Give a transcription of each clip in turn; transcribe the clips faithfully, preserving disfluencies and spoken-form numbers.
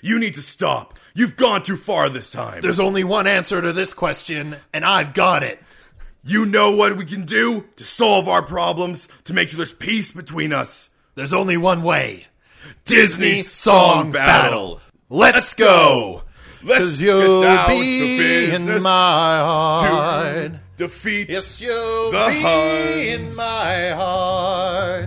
You need to stop. You've gone too far this time. There's only one answer to this question, and I've got it. You know what we can do to solve our problems, to make sure there's peace between us. There's only one way. Disney Song Battle. Let's go. Let's get you'll down be to business in my heart. to defeat Yes, you'll the be Huns. in my heart.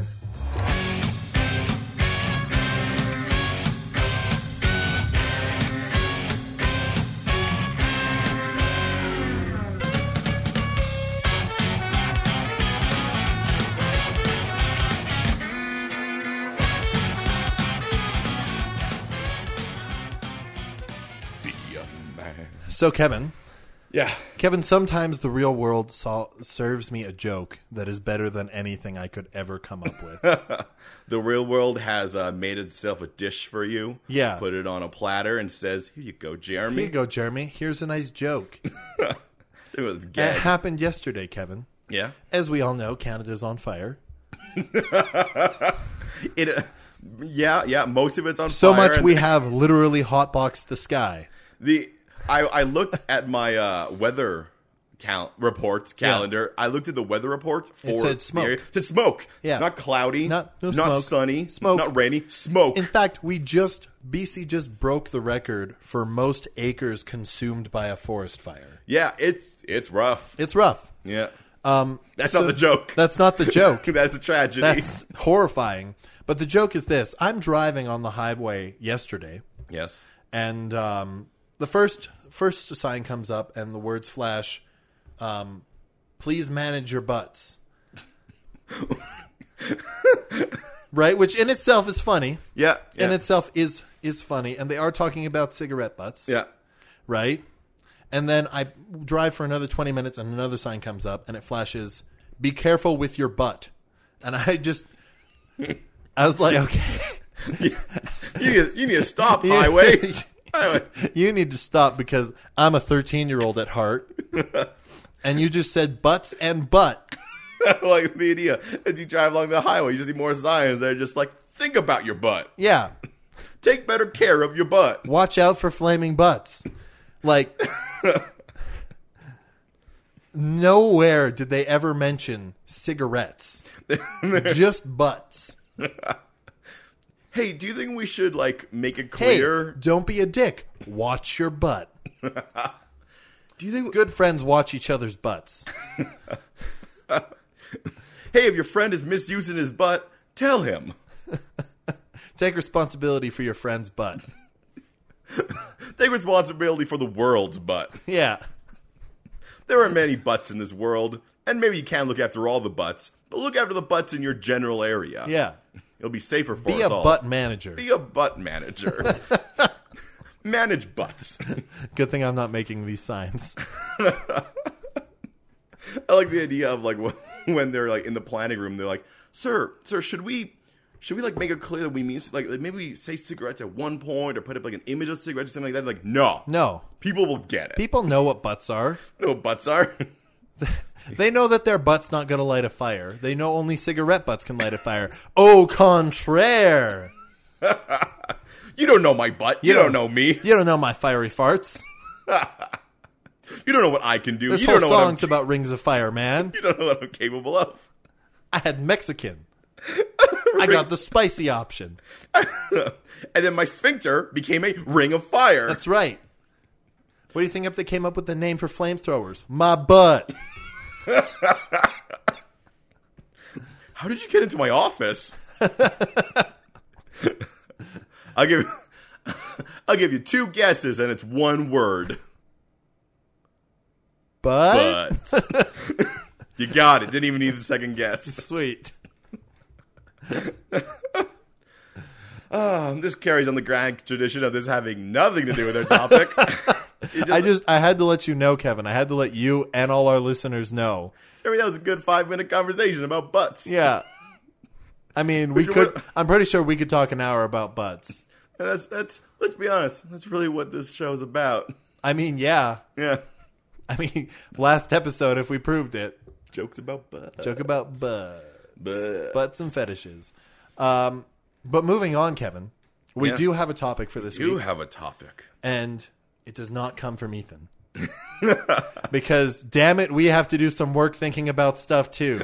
So, Kevin, Yeah. Kevin, sometimes the real world so- serves me a joke that is better than anything I could ever come up with. The real world has uh, made itself a dish for you. Yeah. Put it on a platter and says, here you go, Jeremy. Here you go, Jeremy. Here's a nice joke. It was It gag. happened yesterday, Kevin. Yeah. As we all know, Canada's on fire. It. Uh, yeah, yeah. Most of it's on So fire. much and we have literally hotboxed the sky. The I, I looked at my uh, weather count reports calendar. I looked at the weather report for It said the smoke. area. It said smoke. Yeah. Not cloudy. Not- no not smoke. sunny. Smoke. Not rainy. Smoke. In fact, we just, B C just broke the record for most acres consumed by a forest fire. yeah, it's it's rough. It's rough. Yeah. Um, That's so not the joke. That's not the joke. That's a tragedy. That's horrifying. But the joke is this. I'm driving on the highway yesterday, yes. and um, the first first sign comes up, and the words flash, um, please manage your butts. Right? Which in itself is funny. Yeah. yeah. In itself is is funny. And they are talking about cigarette butts. Yeah. Right? And then I drive for another twenty minutes, and another sign comes up, and it flashes, be careful with your butt. And I just... I was like, okay. you, need, you need to stop, highway. highway. You need to stop because I'm a thirteen-year-old at heart. And you just said butts and butt. Like the idea, as you drive along the highway, you just see more signs that are just like, think about your butt. Yeah. Take better care of your butt. Watch out for flaming butts. Like, nowhere did they ever mention cigarettes. Just butts. Hey, do you think we should, like, make it Hey, clear? don't be a dick. Watch your butt. Do you think... Good friends watch each other's butts. Hey, if your friend is misusing his butt, tell him. Take responsibility for your friend's butt. Take responsibility for the world's butt. Yeah. There are many butts in this world, and maybe you can't look after all the butts, but look after the butts in your general area. Yeah. It'll be safer for Be us a all. butt manager. Be a butt manager. Manage butts. Good thing I'm not making these signs. I like the idea of, like, when they're, like, in the planning room, they're like, sir, sir, should we... Should we, like, make it clear that we mean, like, maybe we say cigarettes at one point or put up, like, an image of cigarettes or something like that? Like, no. No. People will get it. People know what butts are. You know what butts are? They know that their butt's not going to light a fire. They know only cigarette butts can light a fire. Au contraire. You don't know my butt. You, You don't, don't- know me. You don't know my fiery farts. You don't know what I can do. This you whole don't know what I'm, song's about rings of fire, man. You don't know what I'm capable of. I had Mexican. I got the spicy option. And then my sphincter became a ring of fire. That's right. What do you think if they came up with the name for flamethrowers? My butt. How did you get into my office? I'll give I'll give you two guesses, and it's one word. But? But you got it. Didn't even need the second guess. Sweet. Oh, this carries on the grand tradition of this having nothing to do with our topic. Just, I just, I had to let you know, Kevin. I had to let you and all our listeners know. I mean, that was a good five minute conversation about butts. Yeah. I mean, we Which could, one- I'm pretty sure we could talk an hour about butts. And that's that's let's be honest, that's really what this show's about. I mean, yeah. Yeah. I mean, last episode, if we proved it, Jokes about butts. joke about butts. Butts. Butts and fetishes. Um, but moving on, Kevin. We Yeah. do have a topic for this You week, have a topic. and it does not come from Ethan. Because, damn it, we have to do some work thinking about stuff, too.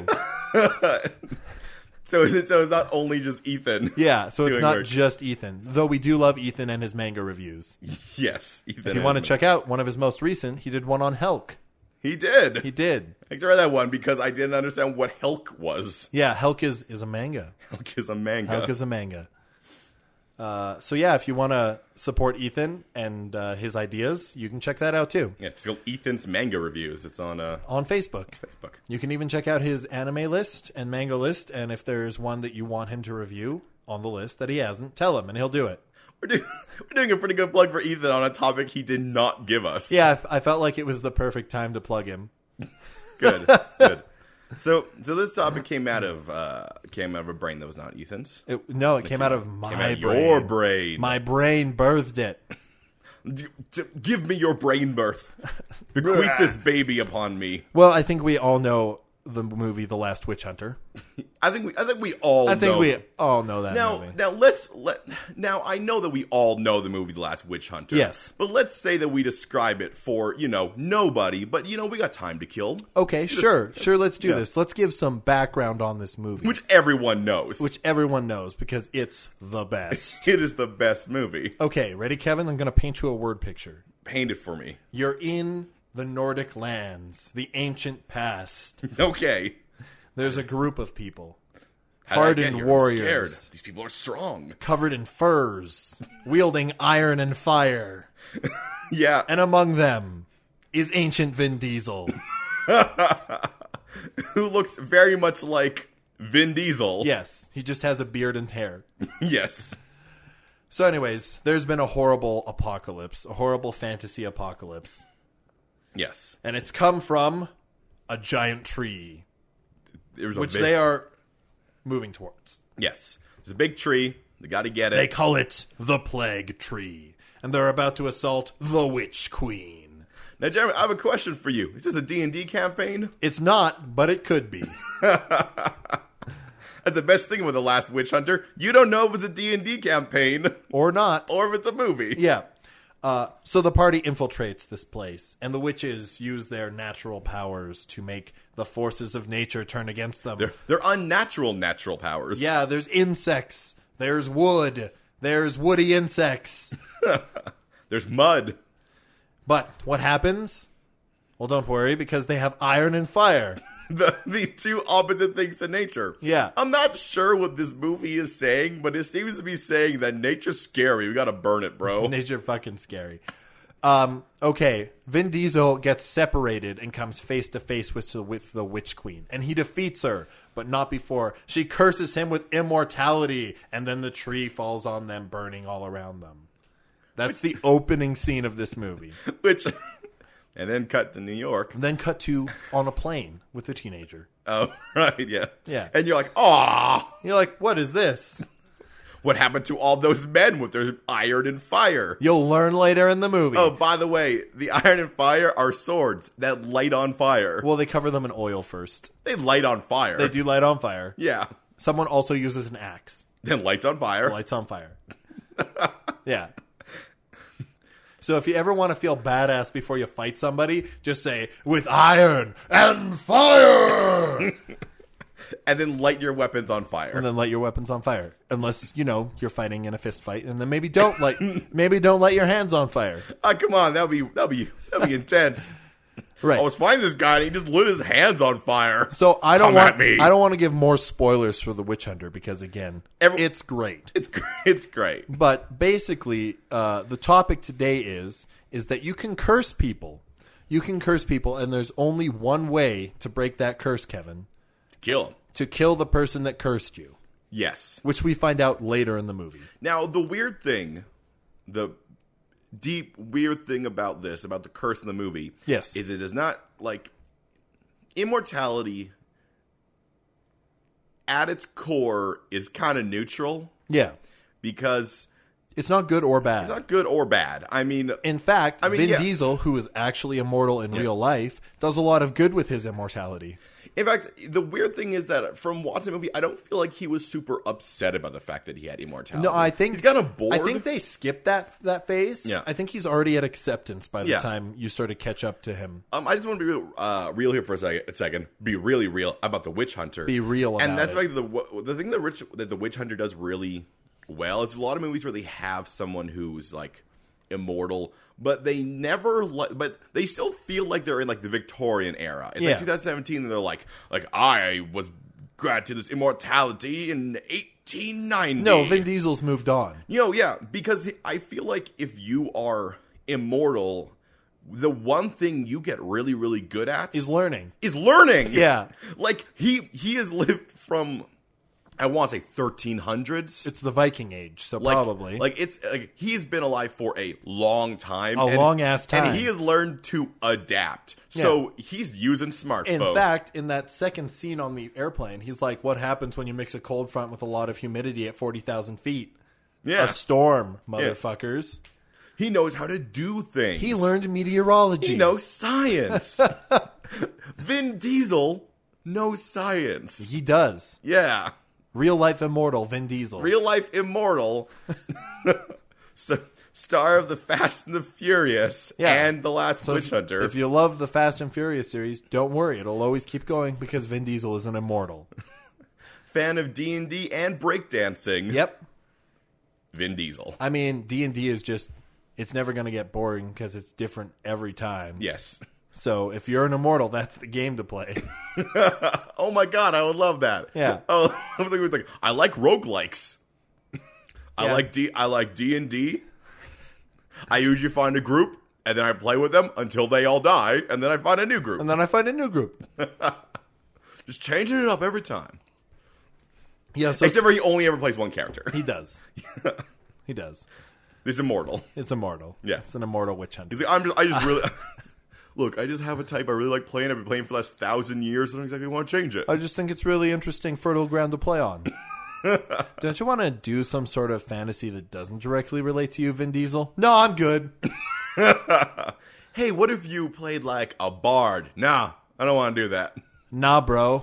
So is it, so it's not only just Ethan. Yeah, so it's Doing not work. just Ethan. Though we do love Ethan and his manga reviews. Yes, Ethan. If you want to is- check out one of his most recent, he did one on Helk. He did. He did. I read that one because I didn't understand what Helk was. Yeah, Helk is, is a manga. Helk is a manga. Helk is a manga. Uh, so yeah, if you want to support Ethan and uh, his ideas, you can check that out too Yeah, it's called Ethan's Manga Reviews. It's on uh, on Facebook. Facebook. You can even check out his anime list and manga list, and if there's one that you want him to review on the list that he hasn't, tell him and he'll do it. We're doing, we're doing a pretty good plug for Ethan on a topic he did not give us. Yeah, I, f- I felt like it was the perfect time to plug him. Good, good. So, so this topic came out of uh, came out of a brain that was not Ethan's. It, no, it came out of my Came out of brain. your brain. My brain birthed it. D- d- give me your brain birth. Bequeath this baby upon me. Well, I think we all know the movie The Last Witch Hunter. I think we. I think we all. I think know. we all know that Now, movie. now let's let. Now I know that we all know the movie The Last Witch Hunter. Yes. but let's say that we describe it for you know nobody. But you know we got time to kill, Okay, sure, sure. Let's do yeah. this. Let's give some background on this movie, which everyone knows. which everyone knows because it's the best. it is the best movie. Okay, ready, Kevin? I'm going to paint you a word picture. Paint it for me. You're in the Nordic lands, the ancient past. Okay. There's a group of people, How did I get hardened here? I'm warriors, scared. These people are strong. covered in furs, wielding iron and fire, Yeah. and among them is ancient Vin Diesel. Who looks very much like Vin Diesel. Yes, he just has a beard and hair. Yes. So anyways, there's been a horrible apocalypse, a horrible fantasy apocalypse. Yes. And it's come from a giant tree, There was a which big- they are moving towards. Yes. There's a big tree. They got to get it. They call it the Plague Tree. And they're about to assault the Witch Queen. Now, Jeremy, I have a question for you. Is this a D and D campaign? It's not, but it could be. That's the best thing with The Last Witch Hunter. You don't know if it's a D and D campaign Or not. or if it's a movie. Yeah. Uh, so the party infiltrates this place, and the witches use their natural powers to make the forces of nature turn against them. They're, they're unnatural natural powers. Yeah, there's insects. There's wood. There's woody insects. There's mud. But what happens? Well, don't worry, because they have iron and fire. The, the two opposite things in nature. Yeah. I'm not sure what this movie is saying, but it seems to be saying that nature's scary. We gotta burn it, bro. Nature fucking scary. Um, okay, Vin Diesel gets separated and comes face to face with with the Witch Queen, and he defeats her, but not before she curses him with immortality, and then the tree falls on them, burning all around them. That's the opening scene of this movie. Which, and then cut to New York. And then cut to on a plane with a teenager. Oh, right, yeah. Yeah. And you're like, aw, You're like, what is this? what happened to all those men with their iron and fire? You'll learn later in the movie. Oh, by the way, the iron and fire are swords that light on fire. Well, they cover them in oil first. They light on fire. They do light on fire. Yeah. Someone also uses an axe. Then lights on fire. Lights on fire. Yeah. So if you ever want to feel badass before you fight somebody, just say, with iron and fire! And then light your weapons on fire. And then light your weapons on fire. Unless, you know, you're fighting in a fist fight. And then maybe don't light, maybe don't light your hands on fire. Ah, come on, that'll be that'll be that'll be intense. Right. I was fighting this guy and he just lit his hands on fire. So I don't Come want at me. I don't want to give more spoilers for The Witch Hunter because again, Every- it's great. It's gr- it's great. But basically, uh, the topic today is is that you can curse people. You can curse people, and there's only one way to break that curse, Kevin. Kill him. To kill the person that cursed you, Yes. which we find out later in the movie. Now the weird thing, the deep weird thing about this, about the curse in the movie, Yes. is it is not like immortality at its core is kind of neutral Yeah. because It's not good or bad. it's not good or bad. I mean, In fact, I mean, Vin yeah. Diesel, who is actually immortal in real life, does a lot of good with his immortality. In fact, the weird thing is that from watching the movie, I don't feel like he was super upset about the fact that he had immortality. No, I think he's kind of bored. I think they skipped that that phase. Yeah. I think he's already at acceptance by the Yeah. time you sort of catch up to him. Um, I just want to be real, uh, real here for a second, a second. Be really real about the Witch Hunter. Be real about and that's it. like the the thing that Rich, that the Witch Hunter does really well. It's a lot of movies where they have someone who's like immortal, but they never like, but they still feel like they're in like the Victorian era. It's Yeah. like twenty seventeen, and they're like, like I was granted this immortality in eighteen ninety. No, Vin Diesel's moved on. You know, yeah, because I feel like if you are immortal, the one thing you get really, really good at He's learning. is learning. Yeah. Like, he he has lived from, I want to say, thirteen hundreds. It's the Viking Age, so Like, probably. Like, it's, like, he's been alive for a long time. A and- long-ass time. And he has learned to adapt. So, he's using smartphone. In fact, in that second scene on the airplane, he's like, what happens when you mix a cold front with a lot of humidity at forty thousand feet? yeah. A storm, motherfuckers. He knows how to do things. He learned meteorology. He knows science. Vin Diesel knows science. He does. Yeah. Real life immortal, Vin Diesel. Real life immortal. So, star of the Fast and the Furious Yeah. and The Last So Witch if, Hunter. if you love the Fast and Furious series, don't worry. It'll always keep going because Vin Diesel is an immortal. Fan of D and D and breakdancing. Yep. Vin Diesel. I mean, D and D is just, it's never going to get boring because it's different every time. Yes. So if you're an immortal, that's the game to play. Oh my god, I would love that. Yeah. Oh, I was like, I like roguelikes. I Yeah. like D I like D and D. I usually find a group and then I play with them until they all die, and then I find a new group. And then I find a new group. Just changing it up every time. Yeah, so Except for he only ever plays one character. he does. He does. He's immortal. It's immortal. Yeah. It's an immortal witch hunter. He's like, I'm just, I just really, look, I just have a type I really like playing. I've been playing for the last thousand years. I don't exactly want to change it. I just think it's really interesting, fertile ground to play on. Don't you want to do some sort of fantasy that doesn't directly relate to you, Vin Diesel? No, I'm good. Hey, what if you played like a bard? Nah, I don't want to do that. Nah, bro.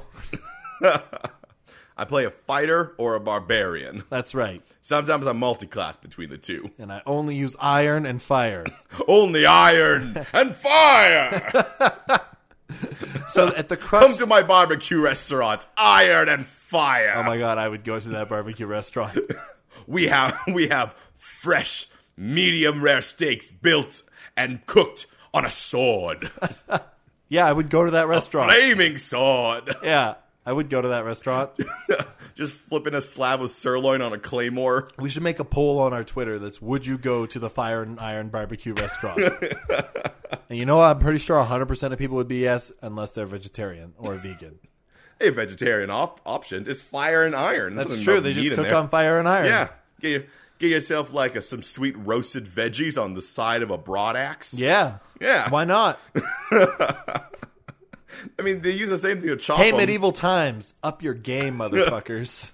I play a fighter or a barbarian. That's right. Sometimes I multi-class between the two. And I only use iron and fire. Only iron and fire. So at the Come crux... to my barbecue restaurant. Iron and fire. Oh my god, I would go to that barbecue restaurant. We have we have fresh, medium rare steaks built and cooked on a sword. Yeah, I would go to that restaurant. Flaming sword. Yeah, I would go to that restaurant. Just flipping a slab of sirloin on a claymore. We should make a poll on our Twitter that's, would you go to the Fire and Iron barbecue restaurant? And you know what? I'm pretty sure one hundred percent of people would be yes, unless they're vegetarian or vegan. A vegetarian op- option is fire and iron. There's That's nothing true. about They just meat in cook there. on fire and iron. Yeah. Get, you, get yourself like a, some sweet roasted veggies on the side of a broad axe. Yeah. Yeah. Why not? I mean, they use the same thing to chop Hey, them. medieval times. Up your game, motherfuckers.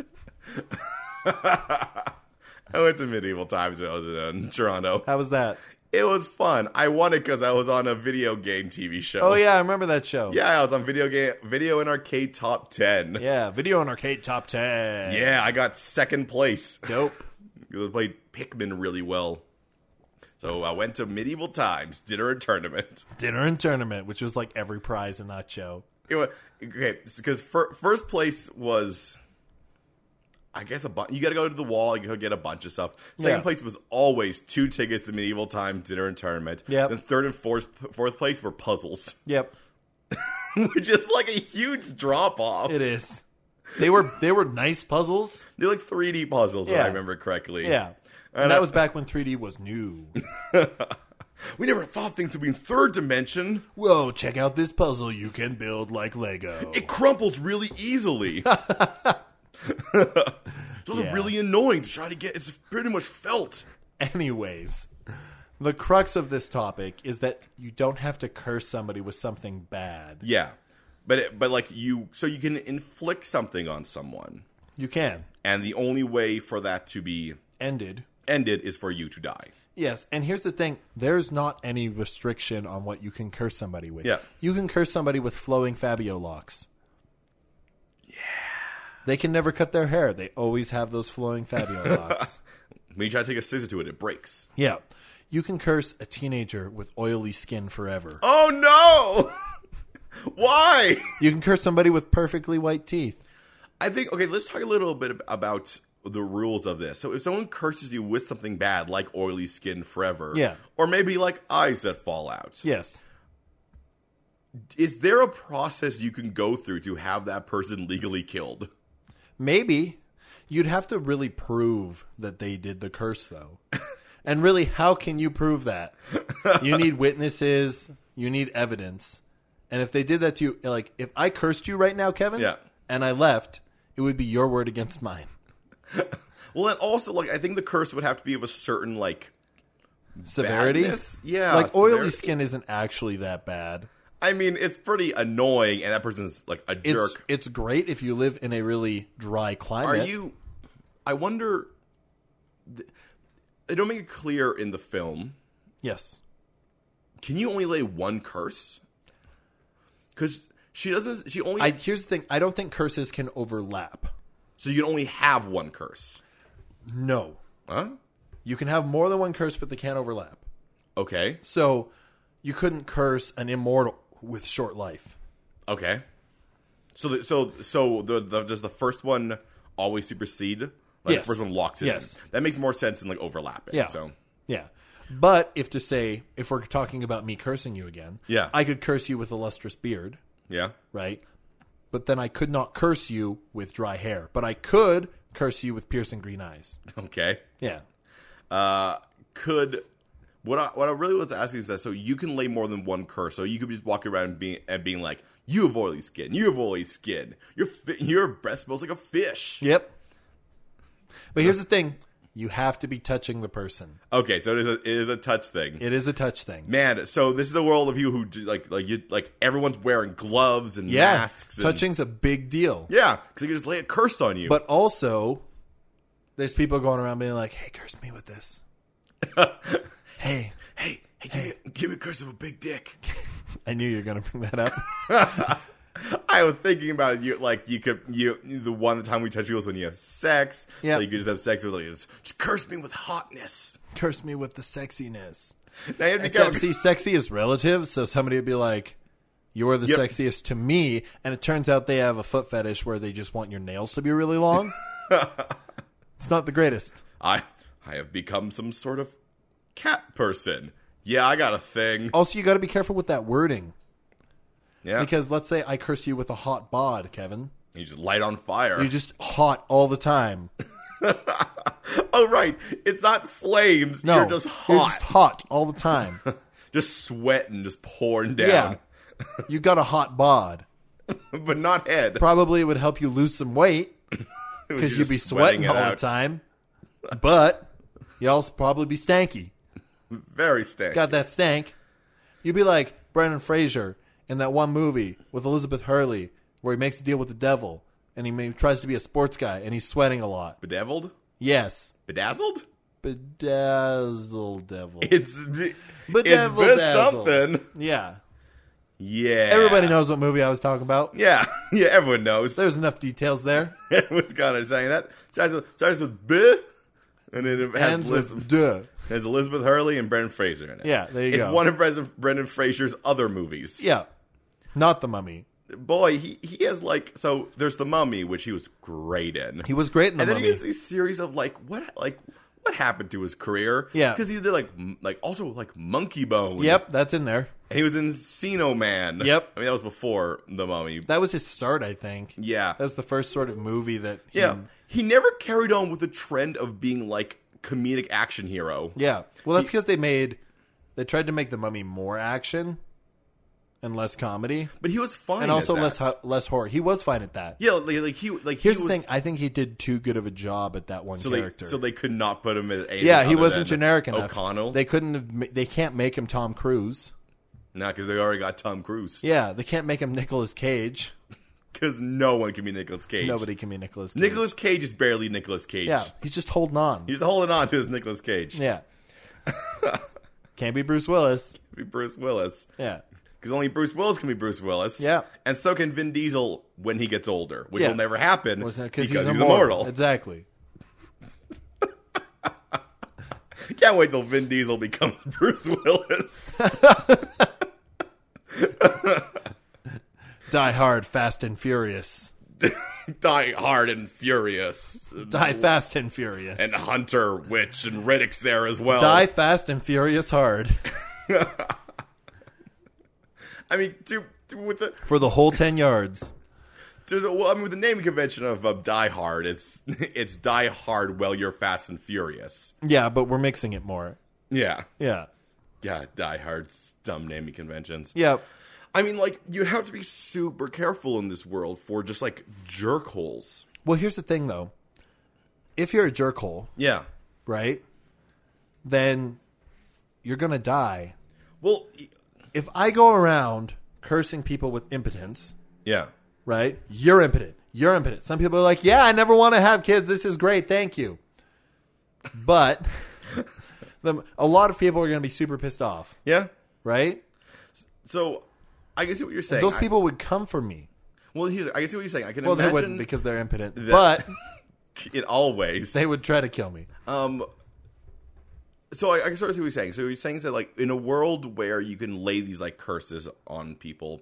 I went to medieval times when I was in Toronto. How was that? It was fun. I won it because I was on a video game T V show. Oh, yeah. I remember that show. Yeah, I was on video game, video and arcade top ten. Yeah. Video and arcade top ten. Yeah, I got second place. Dope. I played Pikmin really well. So I went to medieval times, dinner and tournament. Dinner and tournament, which was like every prize in that show. It was, okay, because fir- first place was, I guess, a bunch. You got to go to the wall. You got to get a bunch of stuff. Second Yeah. place was always two tickets to medieval times, dinner and tournament. Yep. Then third and fourth, fourth place were puzzles, Yep. which is like a huge drop off. It is. They were they were nice puzzles. They're like three D puzzles, if Yeah. I remember correctly. Yeah. And, And that I- was back when three D was new. We never thought things would be in third dimension. Whoa, check out this puzzle you can build like Lego. It crumples really easily. Those Yeah. are really annoying to try to get. It's pretty much felt. Anyways, the crux of this topic is that you don't have to curse somebody with something bad. Yeah, but it, but like you, so you can inflict something on someone, You can. and the only way for that to be Ended. ended is for you to die. Yes, and here's the thing. There's not any restriction on what you can curse somebody with. Yeah. You can curse somebody with flowing Fabio locks. Yeah. They can never cut their hair. They always have those flowing Fabio locks. When you try to take a scissor to it, it breaks. Yeah. You can curse a teenager with oily skin forever. Oh, no! Why? You can curse somebody with perfectly white teeth. I think, okay, let's talk a little bit about the rules of this. So if someone curses you with something bad, like oily skin forever, Yeah. or maybe like eyes that fall out, Yes. is there a process you can go through to have that person legally killed? Maybe. You'd have to really prove that they did the curse, though. And really, how can you prove that? You need witnesses. You need evidence. And if they did that to you, like, if I cursed you right now, Kevin, Yeah. and I left, it would be your word against mine. Well, and also, like, I think the curse would have to be of a certain, like, Severity? badness. Yeah. Like, oily severity. skin isn't actually that bad. I mean, it's pretty annoying, and that person's, like, a It's, jerk. it's great if you live in a really dry climate. Are you... I wonder... They don't make it clear in the film. Yes. Can you only lay one curse? Because she doesn't... She only... I, here's the thing. I don't think curses can overlap. So you can only have one curse. No. Huh? You can have more than one curse, but they can't overlap. Okay. So you couldn't curse an immortal with short life. Okay. So the, so so the, the does the first one always supersede? Like Yes. the first one locks it Yes. in. That makes more sense than like overlapping. Yeah. So Yeah. But if to say, if we're talking about me cursing you again, Yeah. I could curse you with a lustrous beard, yeah. right? But then I could not curse you with dry hair. But I could curse you with piercing green eyes. Okay. Yeah. Uh, could what I what I really was asking is that so you can lay more than one curse. So you could be just walking around and being and being like, you have oily skin, you have oily skin, your fi- your breath smells like a fish. Yep. But here's the thing. You have to be touching the person. Okay, so it is a it is a touch thing. It is a touch thing. Man, so this is a world of people who do, like like you like everyone's wearing gloves and Yeah. masks. And, Touching's a big deal. yeah, because they can just lay a curse on you. But also, there's people going around being like, hey, curse me with this. hey, hey, hey, give, Me, give me a curse of a big dick. I knew you were going to bring that up. I was thinking about you, like you could you the one time we touch people is when you have sex. Yeah. So you could just have sex with like just, just curse me with hotness. Curse me with the sexiness. Now you have to be Except, careful. see, sexy is relative, so somebody would be like, you're the Yep. sexiest to me, and it turns out they have a foot fetish where they just want your nails to be really long. It's not the greatest. I I have become some sort of cat person. Yeah, I got a thing. Also, you got to be careful with that wording. Yeah, Because let's say I curse you with a hot bod, Kevin. you just light on fire. You're just hot all the time. Oh right, it's not flames. No, you're just hot, You're just hot all the time. just sweating, just pouring down. Yeah. You got a hot bod. But not head. Probably it would help you lose some weight because You're you'd be just sweating it all the out. time. But you'd also probably be stanky. Very stank. Got that stank. You'd be like Brendan Fraser in that one movie with Elizabeth Hurley where he makes a deal with the devil and he may, tries to be a sports guy and he's sweating a lot. Bedeviled? Yes. Bedazzled? Bedazzle devil. It's it's Bedevil been dazzle. something. Yeah. Yeah. Everybody knows what movie I was talking about. Yeah, yeah. Everyone knows. There's enough details there. Everyone's kind of saying that. Starts with, starts with B, and then it has, Ends Liz, with duh. has Elizabeth Hurley and Brendan Fraser in it. Yeah, there you it's go. one of Brendan, Brendan Fraser's other movies. Yeah. Not The Mummy. Boy, he he has like so. There's The Mummy, which he was great in. He was great in The and then Mummy. he has these series of like what like what happened to his career? Yeah. because he did like m- like also like Monkey Bone. Yep, that's in there. and he was in Encino Man. Yep. I mean that was before The Mummy. That was his start, I think. Yeah, That was the first sort of movie that he, yeah. He never carried on with the trend of being like comedic action hero. Yeah. Well, that's because they made they tried to make The Mummy more action and less comedy, But he was fine, and also at less that. ho- less horror. He was fine at that. Yeah, like, like he like Here's he the was, thing: I think he did too good of a job at that one so character. they so they could not put him as anything yeah, he other wasn't than generic enough. O'Connell. They couldn't have. ma- They can't make him Tom Cruise. No, because they already got Tom Cruise. Yeah, they can't make him Nicolas Cage. Because no one can be Nicolas Cage. Nobody can be Nicolas Cage. Nicolas Cage is barely Nicolas Cage. Yeah, he's just holding on. He's holding on to his Nicolas Cage. Yeah. Can't be Bruce Willis. Be Bruce Willis. Yeah. Because only Bruce Willis can be Bruce Willis. Yeah. And so can Vin Diesel when he gets older, which Yeah. will never happen Well, because he's, he's, immortal. immortal. Exactly. Can't wait till Vin Diesel becomes Bruce Willis. Die Hard, Fast and Furious. Die Hard and Furious. Die Fast and Furious. And Hunter, Witch, and Riddick's there as well. Die Fast and Furious Hard. I mean, to, to, with the For the whole ten yards. to, well, I mean, with the naming convention of uh, Die Hard, it's it's Die Hard while you're Fast and Furious. Yeah, but we're mixing it more. Yeah, Yeah. yeah, Die Hard's dumb naming conventions. Yeah. I mean, like, you'd have to be super careful in this world for just like jerk holes. Well, here's the thing, though. If you're a jerkhole, Yeah. right, then you're going to die. Well, y- If I go around cursing people with impotence, yeah. right, you're impotent. You're impotent. Some people are like, yeah, I never want to have kids. This is great. Thank you. But the, a lot of people are going to be super pissed off, Yeah. right? So, I can see what you're saying. Those I- people would come for me. well, here's, I can see what you're saying. I can Well, they imagine wouldn't because they're impotent. that- But it always. they would try to kill me. Um, so I, I can sort of see what you're saying. So you're saying that, like, in a world where you can lay these like curses on people,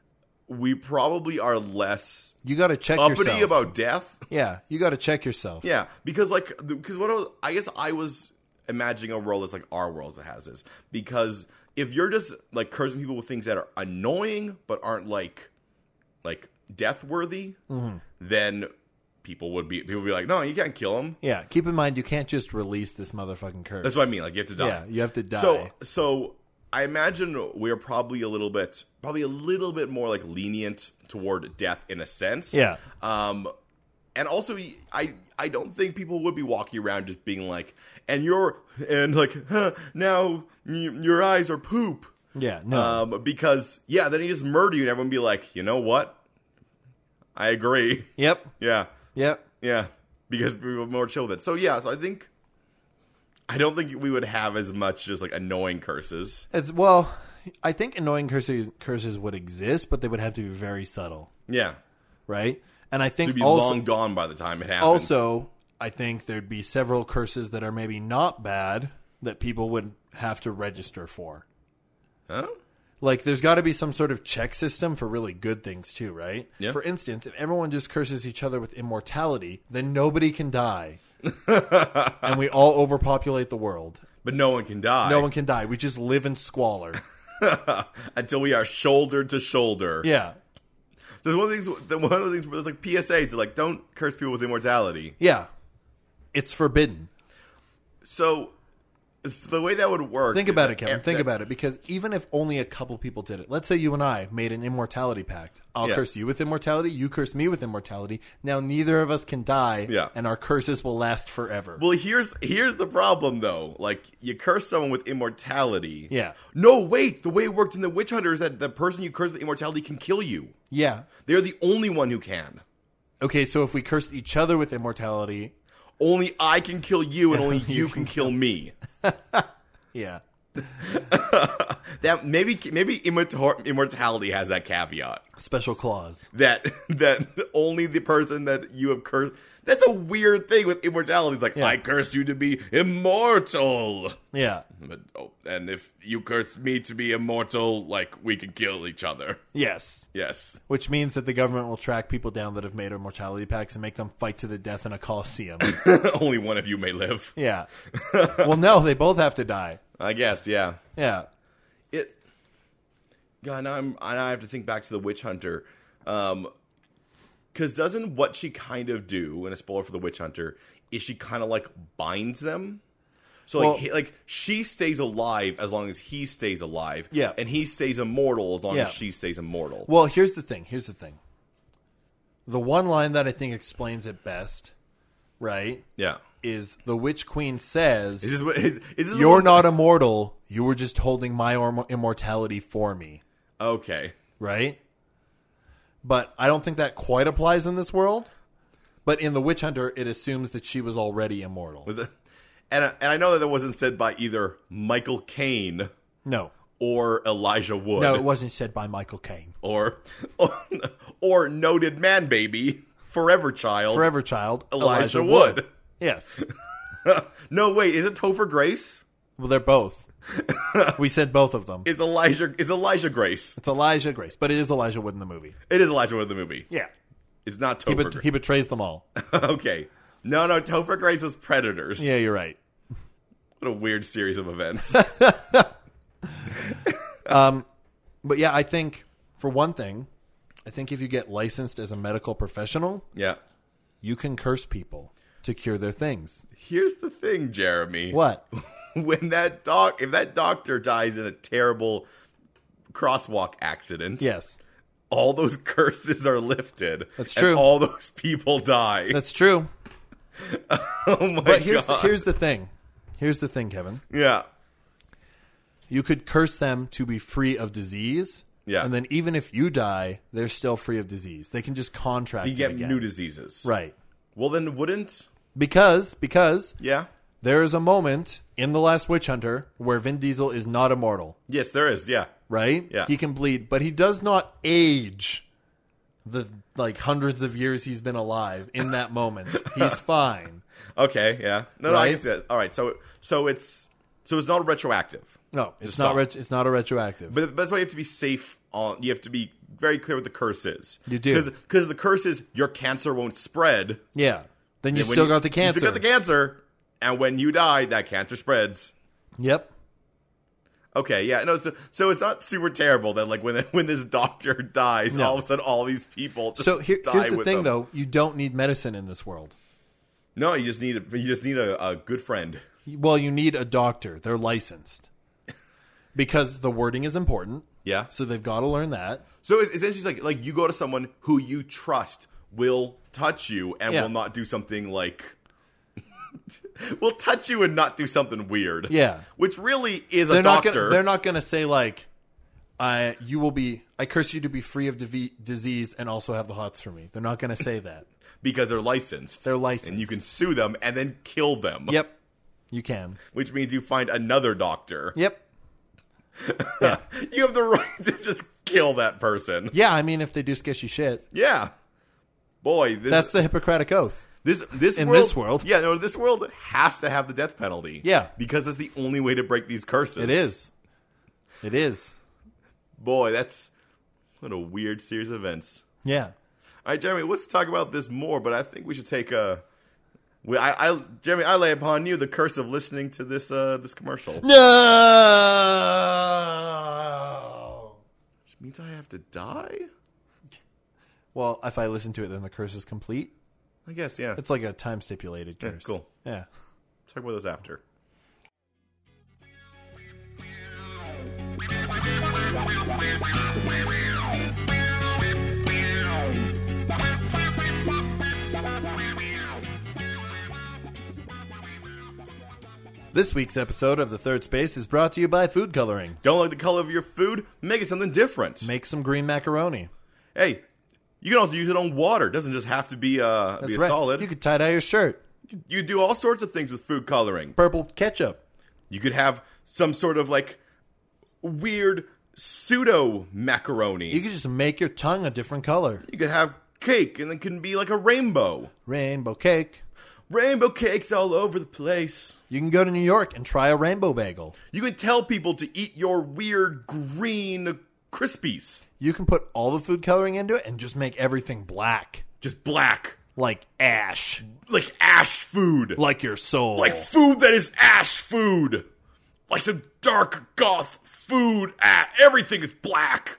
we probably are less You got to check uppity yourself. about death. Yeah, you got to check yourself. Yeah, because like, because what I, was, I guess I was imagining a world that's like our world that has this. Because if you're just like cursing people with things that are annoying but aren't like like death worthy, Mm-hmm. then people would be people would be like, no, you can't kill him. Yeah, keep in mind you can't just release this motherfucking curse. That's what I mean. Like, you have to die. Yeah, you have to die. So, so I imagine we're probably a little bit, probably a little bit more like lenient toward death in a sense. Yeah. Um, and also, I, I don't think people would be walking around just being like, and you're, and like, huh, now y- your eyes are poop. Yeah, no. Um, because yeah, then he just murder you, and everyone be like, you know what? I agree. Yep. Yeah. Yep. Yeah, because we were more chill with it. So yeah, so I think I don't think we would have as much just like annoying curses. It's well, I think annoying curses curses would exist, but they would have to be very subtle, Yeah, right? And I think to be also, long gone by the time it happens. also, I think there'd be several curses that are maybe not bad that people would have to register for. huh? Like, there's got to be some sort of check system for really good things too, right? Yeah. For instance, if everyone just curses each other with immortality, then nobody can die, and we all overpopulate the world. But no one can die. No one can die. We just live in squalor. until we are shoulder to shoulder. Yeah. There's one of the things. One of the things. There's like P S As, like don't curse people with immortality. Yeah. It's forbidden. So, it's the way that would work. Think is about that it, Kevin. e- Think that- about it. Because even if only a couple people did it, let's say you and I made an immortality pact. I'll Yeah. curse you with immortality. You curse me with immortality. Now neither of us can die. Yeah. And our curses will last forever. Well, here's here's the problem though. Like, you curse someone with immortality. Yeah. No, wait. The way it worked in the Witch Hunter is that the person you curse with immortality can kill you. Yeah. They're the only one who can. Okay, so if we cursed each other with immortality, Only I can kill you, and only you can kill me. yeah. That maybe maybe immortal, immortality has that caveat Special clause. that that only the person that you have cursed. That's a weird thing with immortality. It's like, Yeah. I curse you to be immortal. Yeah. But, oh, and if you curse me to be immortal, like, we can kill each other. Yes. Yes. Which means that the government will track people down that have made immortality pacts and make them fight to the death in a coliseum. Only one of you may live. Yeah. Well, no, they both have to die. I guess, yeah. Yeah. It. God, now I'm. Now I have to think back to the Witch Hunter, um, because doesn't what she kind of do, and a spoiler for the Witch Hunter, is she kind of like binds them. So like, Well- he, like she stays alive as long as he stays alive. Yeah. and he stays immortal as long Yeah. as she stays immortal. Well, here's the thing. Here's the thing. The one line that I think explains it best, right, Yeah. is the Witch Queen says, Is this what? Is, is this "You're what- not immortal. You were just holding my orm- immortality for me." okay. Right? But I don't think that quite applies in this world. But in the Witch Hunter, it assumes that she was already immortal. Was it? And, and I know that that wasn't said by either Michael Caine No. or Elijah Wood. No, it wasn't said by Michael Caine. Or, or, or noted man baby, Forever Child. Forever Child, Elijah, Elijah Wood. Wood. Yes. No, wait, is it Topher Grace? Well, they're both. We said both of them. It's Elijah, it's Elijah Grace. It's Elijah Grace, but it is Elijah Wood in the movie. It is Elijah Wood in the movie. Yeah. It's not He, Topher bet- Grace. he betrays them all. Okay. No, no, Topher Grace is Predators. Yeah, you're right. What a weird series of events. But yeah, I think, for one thing, I think if you get licensed as a medical professional, Yeah. you can curse people to cure their things. Here's the thing, Jeremy. What? When that doc, if that doctor dies in a terrible crosswalk accident, Yes. all those curses are lifted. That's and true. all those people die. That's true. Oh my But here's the, god. here's the thing. Here's the thing, Kevin. yeah. You could curse them to be free of disease. Yeah. And then even if you die, they're still free of disease. They can just contract You it get again. new diseases. Right. Well, then wouldn't... Because, because Yeah. there is a moment in The Last Witch Hunter where Vin Diesel is not immortal, Yes, there is. Yeah. right? Yeah. He can bleed, but he does not age the like hundreds of years he's been alive in that moment. He's fine. Okay, yeah. No, no, I Right? can see that. All right, so so it's so it's not retroactive. No, it's Just not stop. ret- it's not a retroactive. But that's why you have to be safe on. You have to be very clear what the curse is. You do. Because the curse is your cancer won't spread. yeah. Then you And when still got the cancer. You still got the cancer, and when you die, that cancer spreads. Yep. Okay, yeah, no, so so it's not super terrible that like when when this doctor dies, No. all of a sudden all these people just So here, die here's the with thing, them. though. You don't need medicine in this world. No, you just need a, you just need a, a good friend. Well, you need a doctor. They're licensed. Because the wording is important. Yeah. So they've got to learn that. So it's essentially like like you go to someone who you trust will touch you and Yeah. will not do something like will touch you and not do something weird. Yeah. Which really is They're a not doctor. gonna, they're not going to say like, I you will be I curse you to be free of divi- disease and also have the hots for me. They're not going to say that. because they're licensed. They're licensed. And you can sue them and then kill them. Yep. You can. Which means you find another doctor. Yep. You have the right to just kill that person. Yeah, I mean if they do sketchy shit. Yeah. Boy, this That's the Hippocratic Oath. This this In world, this world. yeah, no, this world has to have the death penalty. Yeah. because it's the only way to break these curses. It is. It is. Boy, that's what a weird series of events. Yeah. All right, Jeremy, let's talk about this more. But I think we should take a. We, I, I, Jeremy, I lay upon you the curse of listening to this uh, this commercial. No. Which means I have to die. Well, if I listen to it, then the curse is complete. I guess, yeah. It's like a time stipulated Yeah, curse. cool. Yeah. Talk about those after. This week's episode of The Third Space is brought to you by Food Coloring. Don't like the color of your food? Make it something different. Make some green macaroni. Hey, you can also use it on water. It doesn't just have to be uh That's be a right. solid. You could tie dye your shirt. You do all sorts of things with food coloring. Purple ketchup. You could have some sort of like weird pseudo macaroni. You could just make your tongue a different color. You could have cake and it can be like a rainbow. Rainbow cake. Rainbow cakes all over the place. You can go to New York and try a rainbow bagel. You can tell people to eat your weird green Crispies. You can put all the food coloring into it and just make everything black. Just black. Like ash. Like ash food. Like your soul. Like food that is ash food. Like some dark goth food. Ah, everything is black.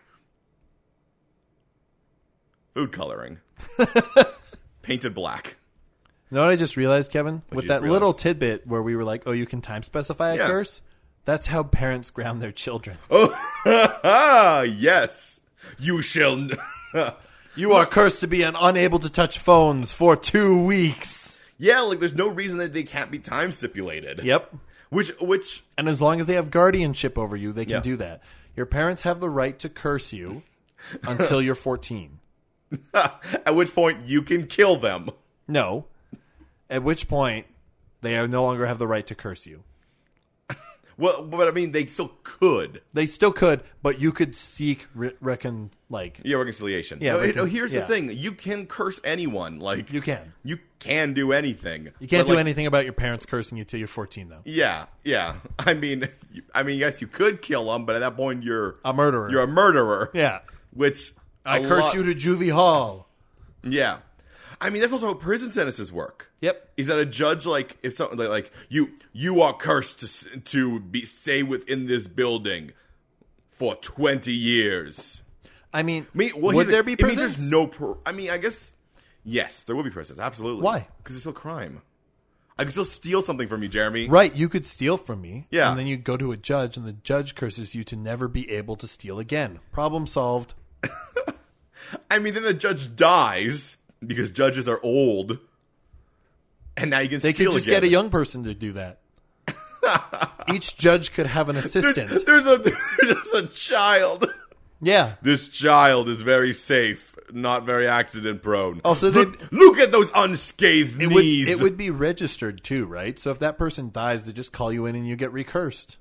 Food coloring. Painted black. You know what I just realized, Kevin? What'd With you that just little realize? tidbit where we were like, oh, you can time specify a Yeah. curse? That's how parents ground their children. Oh, yes. You shall. N- You are cursed to be un- unable to touch phones for two weeks. yeah, like there's no reason that they can't be time stipulated. Yep. Which, which, And as long as they have guardianship over you, they can Yeah. do that. Your parents have the right to curse you until you're fourteen. at which point you can kill them. No. At which point, They no longer have the right to curse you. Well, but I mean, they still could. They still could, but you could seek re- reckon like Yeah, reconciliation. Yeah, No, recon- no, here's yeah. the thing: you can curse anyone. Like you can. you can do anything. You can't But, do like, anything about your parents cursing you till you're fourteen, though. Yeah, yeah. I mean, you, I mean, yes, you could kill them, but at that point, you're A murderer. You're a murderer. Yeah. Which I a curse lot- you to juvie hall. Yeah, I mean, that's also how prison sentences work. Yep. Is that a judge like if something like, like you you are cursed to s- to be stay within this building for twenty years? I mean, I mean, well, would here's there the- be it means prisons? there's no. Per, I mean, I guess yes, there will be prisons. Absolutely. Why? Because it's still crime. I can still steal something from you, Jeremy. Right, you could steal from me. Yeah. And then you go to a judge, and the judge curses you to never be able to steal again. Problem solved. I mean, then the judge dies because judges are old, and now you can They steal could just again. get a young person to do that. Each judge could have an assistant. There's, there's a there's just a child. Yeah. This child is very safe, not very accident prone. Also, look, they'd- look at those unscathed It would, knees. it would be registered too, right? So if that person dies, they just call you in and you get recursed.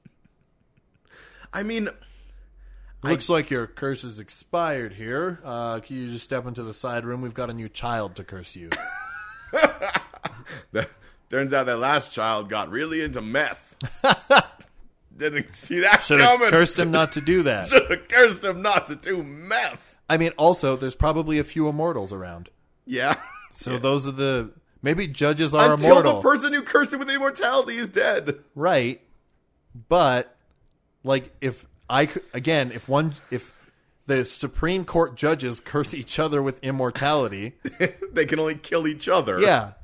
I mean, Looks like your curse is expired here. Uh, can you just step into the side room? We've got a new child to curse you. the, turns out that last child got really into meth. Didn't see that Should have coming. cursed him not to do that. Should have cursed him not to do meth. I mean, also, there's probably a few immortals around. Yeah. So those are the... Maybe judges are Until immortal. the person who cursed him with immortality is dead. Right. But, like, if I... could- Again, if one... If the Supreme Court judges curse each other with immortality... They can only kill each other. Yeah.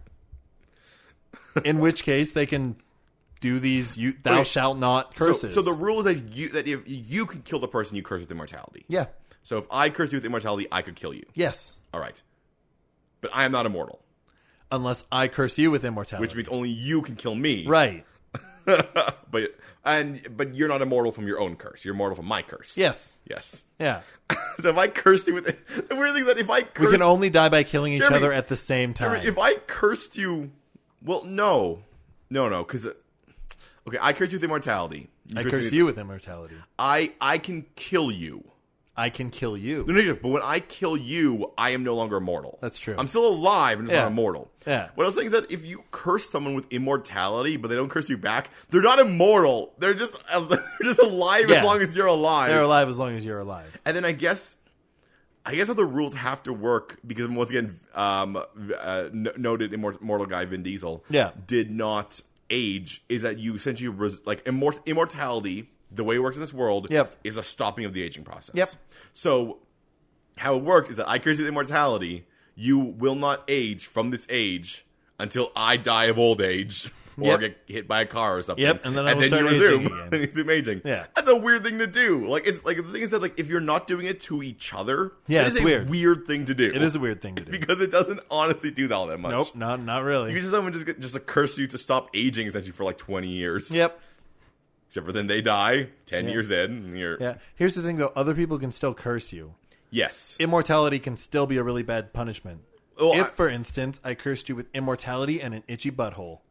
In which case, they can do these you, thou Wait, shalt not So, curses. so the rule is that you that if you can kill the person you curse with immortality. Yeah. So if I curse you with immortality, I could kill you. Yes. All right. But I am not immortal, Unless I curse you with immortality. which means only you can kill me. Right. But and but you're not immortal from your own curse. You're immortal from my curse. Yes. Yes. Yeah. So if I curse you with the weird thing is that if I curse We can only die by killing each Jeremy, other at the same time. Jeremy, if I cursed you, well, no, no, no, because okay, I curse you with immortality. I me curse with- you with immortality. I I can kill you. I can kill you. No, no, no, but when I kill you, I am no longer immortal. That's true. I'm still alive and just Yeah. not immortal. Yeah. What I was saying is that if you curse someone with immortality, but they don't curse you back, they're not immortal. They're just they're just alive Yeah. as long as you're alive. They're alive as long as you're alive. And then I guess, I guess how the rules have to work because once again, um, uh, n- noted immor- immortal guy Vin Diesel, Yeah. did not age. Is that you essentially res- like immort- immortality? The way it works in this world, Yep. is a stopping of the aging process. Yep. So how it works is that I curse you with immortality. You will not age from this age until I die of old age. Or Yep. get hit by a car or something. Yep, and then I will you start resume. aging again. And you resume aging. Yeah. That's a weird thing to do. Like it's like the thing is that like if you're not doing it to each other, Yeah, it is it's a weird. weird thing to do. It is a weird thing to do. because it doesn't honestly do that all that much. Nope, not not really. You can just someone just get, just to curse you to stop aging essentially for like twenty years. Yep. Except for then they die ten Yeah. years in. And you're Yeah. Here's the thing, though. Other people can still curse you. yes. Immortality can still be a really bad punishment. Well, if, I- for instance, I cursed you with immortality and an itchy butthole.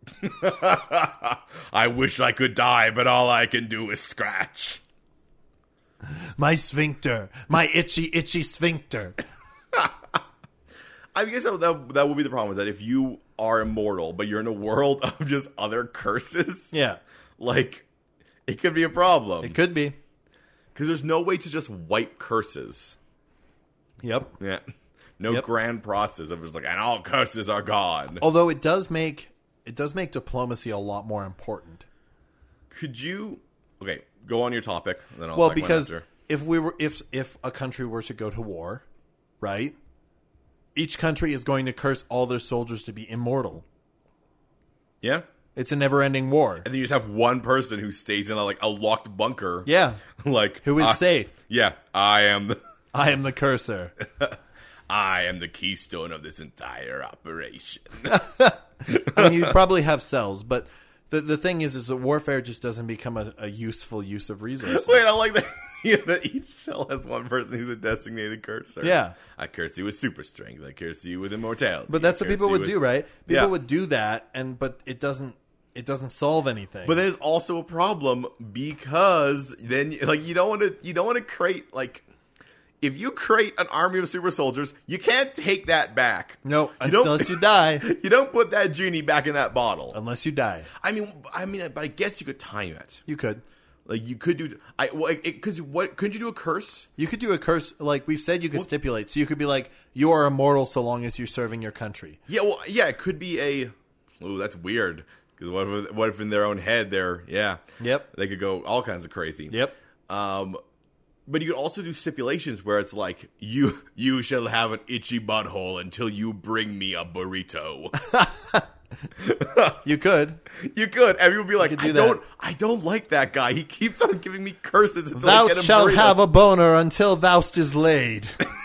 I wish I could die, but all I can do is scratch. My sphincter. My itchy, itchy sphincter. I guess that, that that would be the problem is that if you are immortal, but you're in a world of just other curses, Yeah. like it could be a problem. It could be. Because there's no way to just wipe curses. Yep. Yeah. No Yep. grand process of just like, and all curses are gone. Although it does make it does make diplomacy a lot more important. Could you, okay, go on your topic. And then I'll Well, take mine because after. if we were if if a country were to go to war, right? Each country is going to curse all their soldiers to be immortal. Yeah. It's a never-ending war. And then you just have one person who stays in a, like a locked bunker. Yeah. Like Who is I- safe? Yeah, I am the I am the cursor. I am the keystone of this entire operation. I mean, you'd probably have cells, but The the thing is, is that warfare just doesn't become a, a useful use of resources. Wait, I like that idea that each cell has one person who's a designated cursor. Yeah. I curse you with super strength. I curse you with immortality. But that's I what curse people you would with- do, right? People Yeah. would do that, and but it doesn't it doesn't solve anything. But there's also a problem because then, like, you don't want to you don't want to create like. If you create an army of super soldiers, you can't take that back. no, you don't- unless you die. You don't put that genie back in that bottle. Unless you die, I mean, I mean, but I guess you could time it. you could. Like you could do. I well, it, cause what couldn't you do a curse? You could do a curse, like we've said. You could stipulate, so you could be like, you are immortal so long as you're serving your country. Yeah, well, yeah, it could be a. Oh, that's weird. Because what if, what if in their own head they're yeah. Yep. They could go all kinds of crazy. Yep. Um, but you could also do stipulations where it's like you you shall have an itchy butthole until you bring me a burrito. You could. You could, and you would be like, could do I that. don't, I don't like that guy. He keeps on giving me curses until I Thou get him shalt burritos. have a boner until thou'st is laid.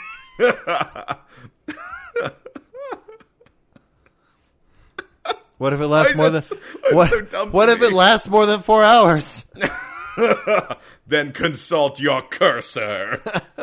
What if it lasts Why more is than that so- why is what? it so dumb to What if me? it lasts more than four hours? Then consult your cursor.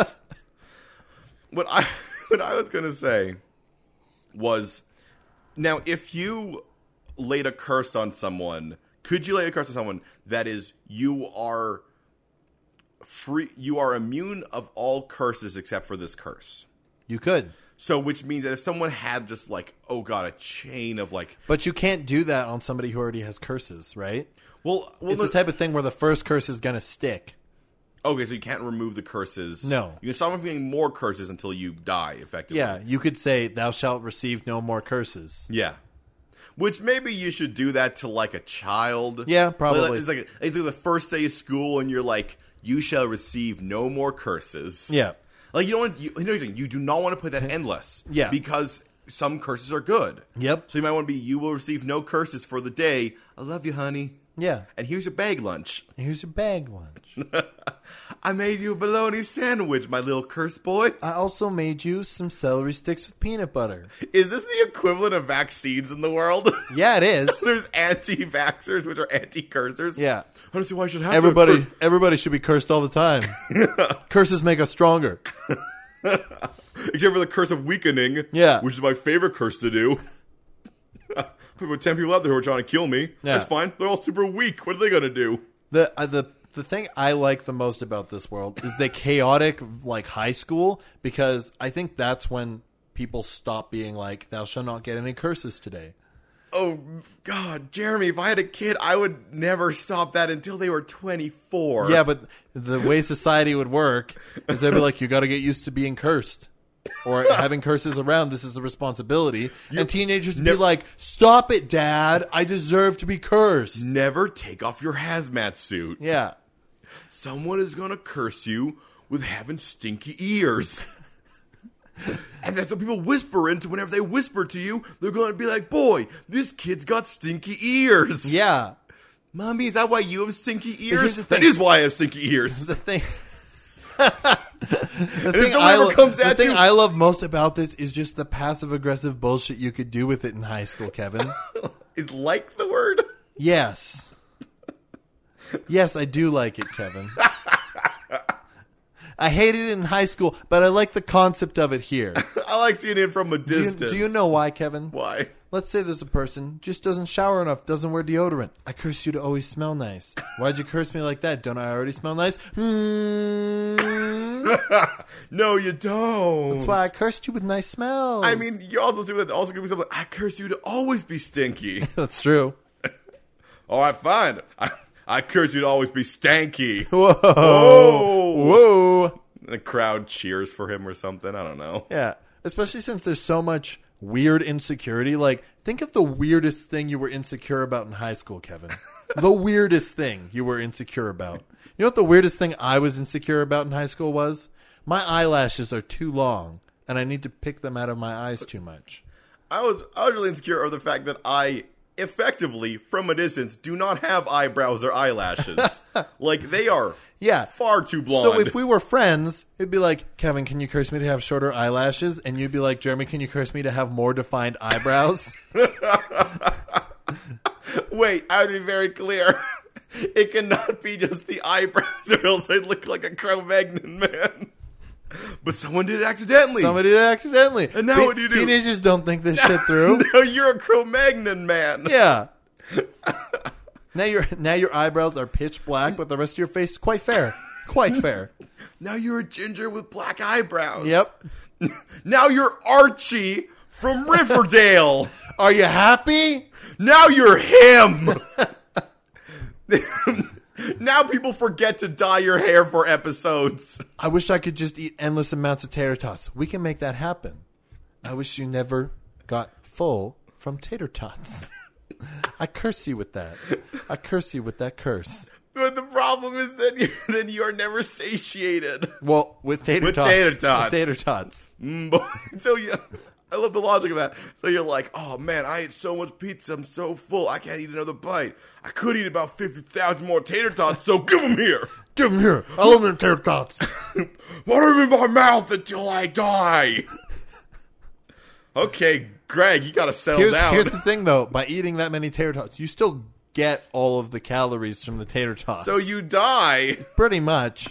what I what I was gonna say was, now if you laid a curse on someone, could you lay a curse on someone that is you are free, you are immune of all curses except for this curse? You could, So, which means that if someone had just like, oh god, a chain of like, but you can't do that on somebody who already has curses, right? well, well It's the type of thing where the first curse is going to stick. okay, so you can't remove the curses. No. You can stop them from getting more curses until you die, effectively. Yeah, you could say, "Thou shalt receive no more curses." Yeah. Which maybe you should do that to like a child. Yeah, probably. It's like it's like the first day of school, and you're like, "You shall receive no more curses." Yeah. Like you don't want you, you know what I'm saying? You do not want to put that endless. Yeah. Because some curses are good. Yep. So you might want to be, "You will receive no curses for the day. I love you, honey. Yeah. And here's your bag lunch. Here's your bag lunch. I made you a bologna sandwich, my little curse boy." I also made you some celery sticks with peanut butter. Is this the equivalent of vaccines in the world? Yeah, it is. There's anti-vaxxers, which are anti-cursors. Yeah. I don't see why I should have Everybody, to. everybody should be cursed all the time. Curses make us stronger. Except for the curse of weakening. Yeah. Which is my favorite curse to do. There ten people out there who are trying to kill me. Yeah. That's fine. They're all super weak. What are they going to do? The uh, the the thing I like the most about this world is the chaotic like high school, because I think that's when people stop being like, "Thou shalt not get any curses today." Oh, God, Jeremy, if I had a kid, I would never stop that until they were twenty-four. Yeah, but the way society would work is they'd be like, "You got to get used to being cursed." Or having curses around, this is a responsibility. And teenagers would be never- like, "Stop it, Dad. I deserve to be cursed." Never take off your hazmat suit. Yeah. Someone is going to curse you with having stinky ears. And that's what people whisper into. Whenever they whisper to you, they're going to be like, "Boy, this kid's got stinky ears." Yeah. Mommy, is that why you have stinky here's ears? the That thing. is why I have stinky ears. The thing... the if thing, someone I, ever lo- comes the at thing you- I love most about this is just the passive-aggressive bullshit you could do with it in high school, Kevin. Is like the word? Yes. Yes, I do like it, Kevin. I hated it in high school, but I like the concept of it here. I like seeing it from a Do you, distance. do you know why, Kevin? why? Let's say there's a person just doesn't shower enough, doesn't wear deodorant. I curse you to always smell nice. Why'd you curse me like that? Don't I already smell nice? Hmm. No, you don't. That's why I cursed you with nice smells. I mean, you also see that also give me something like, "I curse you to always be stinky." that's true. All right, fine. I, I curse you to always be stanky. Whoa. Whoa. Whoa. The crowd cheers for him or something. I don't know. Yeah. Especially since there's so much weird insecurity. Like, think of the weirdest thing you were insecure about in high school, Kevin. The weirdest thing you were insecure about. You know what the weirdest thing I was insecure about in high school was? My eyelashes are too long, and I need to pick them out of my eyes too much. I was I was really insecure of the fact that I effectively, from a distance, do not have eyebrows or eyelashes. Like, they are Yeah. far too blonde. So if we were friends, it'd be like, "Kevin, can you curse me to have shorter eyelashes?" And you'd be like, "Jeremy, can you curse me to have more defined eyebrows?" Wait, I would be very clear. It cannot be just the eyebrows, or else I'd look like a Cro-Magnon man. But someone did it accidentally. Somebody did it accidentally. And now what do you do? Teenagers don't think this shit through. No, you're a Cro-Magnon man. Yeah. Now your now your eyebrows are pitch black, but the rest of your face is quite fair. Quite fair. Now you're a ginger with black eyebrows. Yep. Now you're Archie from Riverdale. Are you happy? Now you're him. Now people forget to dye your hair for episodes. I wish I could just eat endless amounts of tater tots. We can make that happen. I wish you never got full from tater tots. I curse you with that. I curse you with that curse. But the problem is that you're, then you are never satiated. Well, with tater With tots. tater tots. With tater tots. Mm, boy. So yeah, I love the logic of that. So you're like, oh man, I ate so much pizza, I'm so full, I can't eat another bite. I could eat about fifty thousand more tater tots, so give them here. Give them here. I love them tater tots. Put them in my mouth until I die. Okay, Greg, you gotta settle Here's, down. here's the thing, though. By eating that many tater tots, you still get all of the calories from the tater tots. So you die. Pretty much.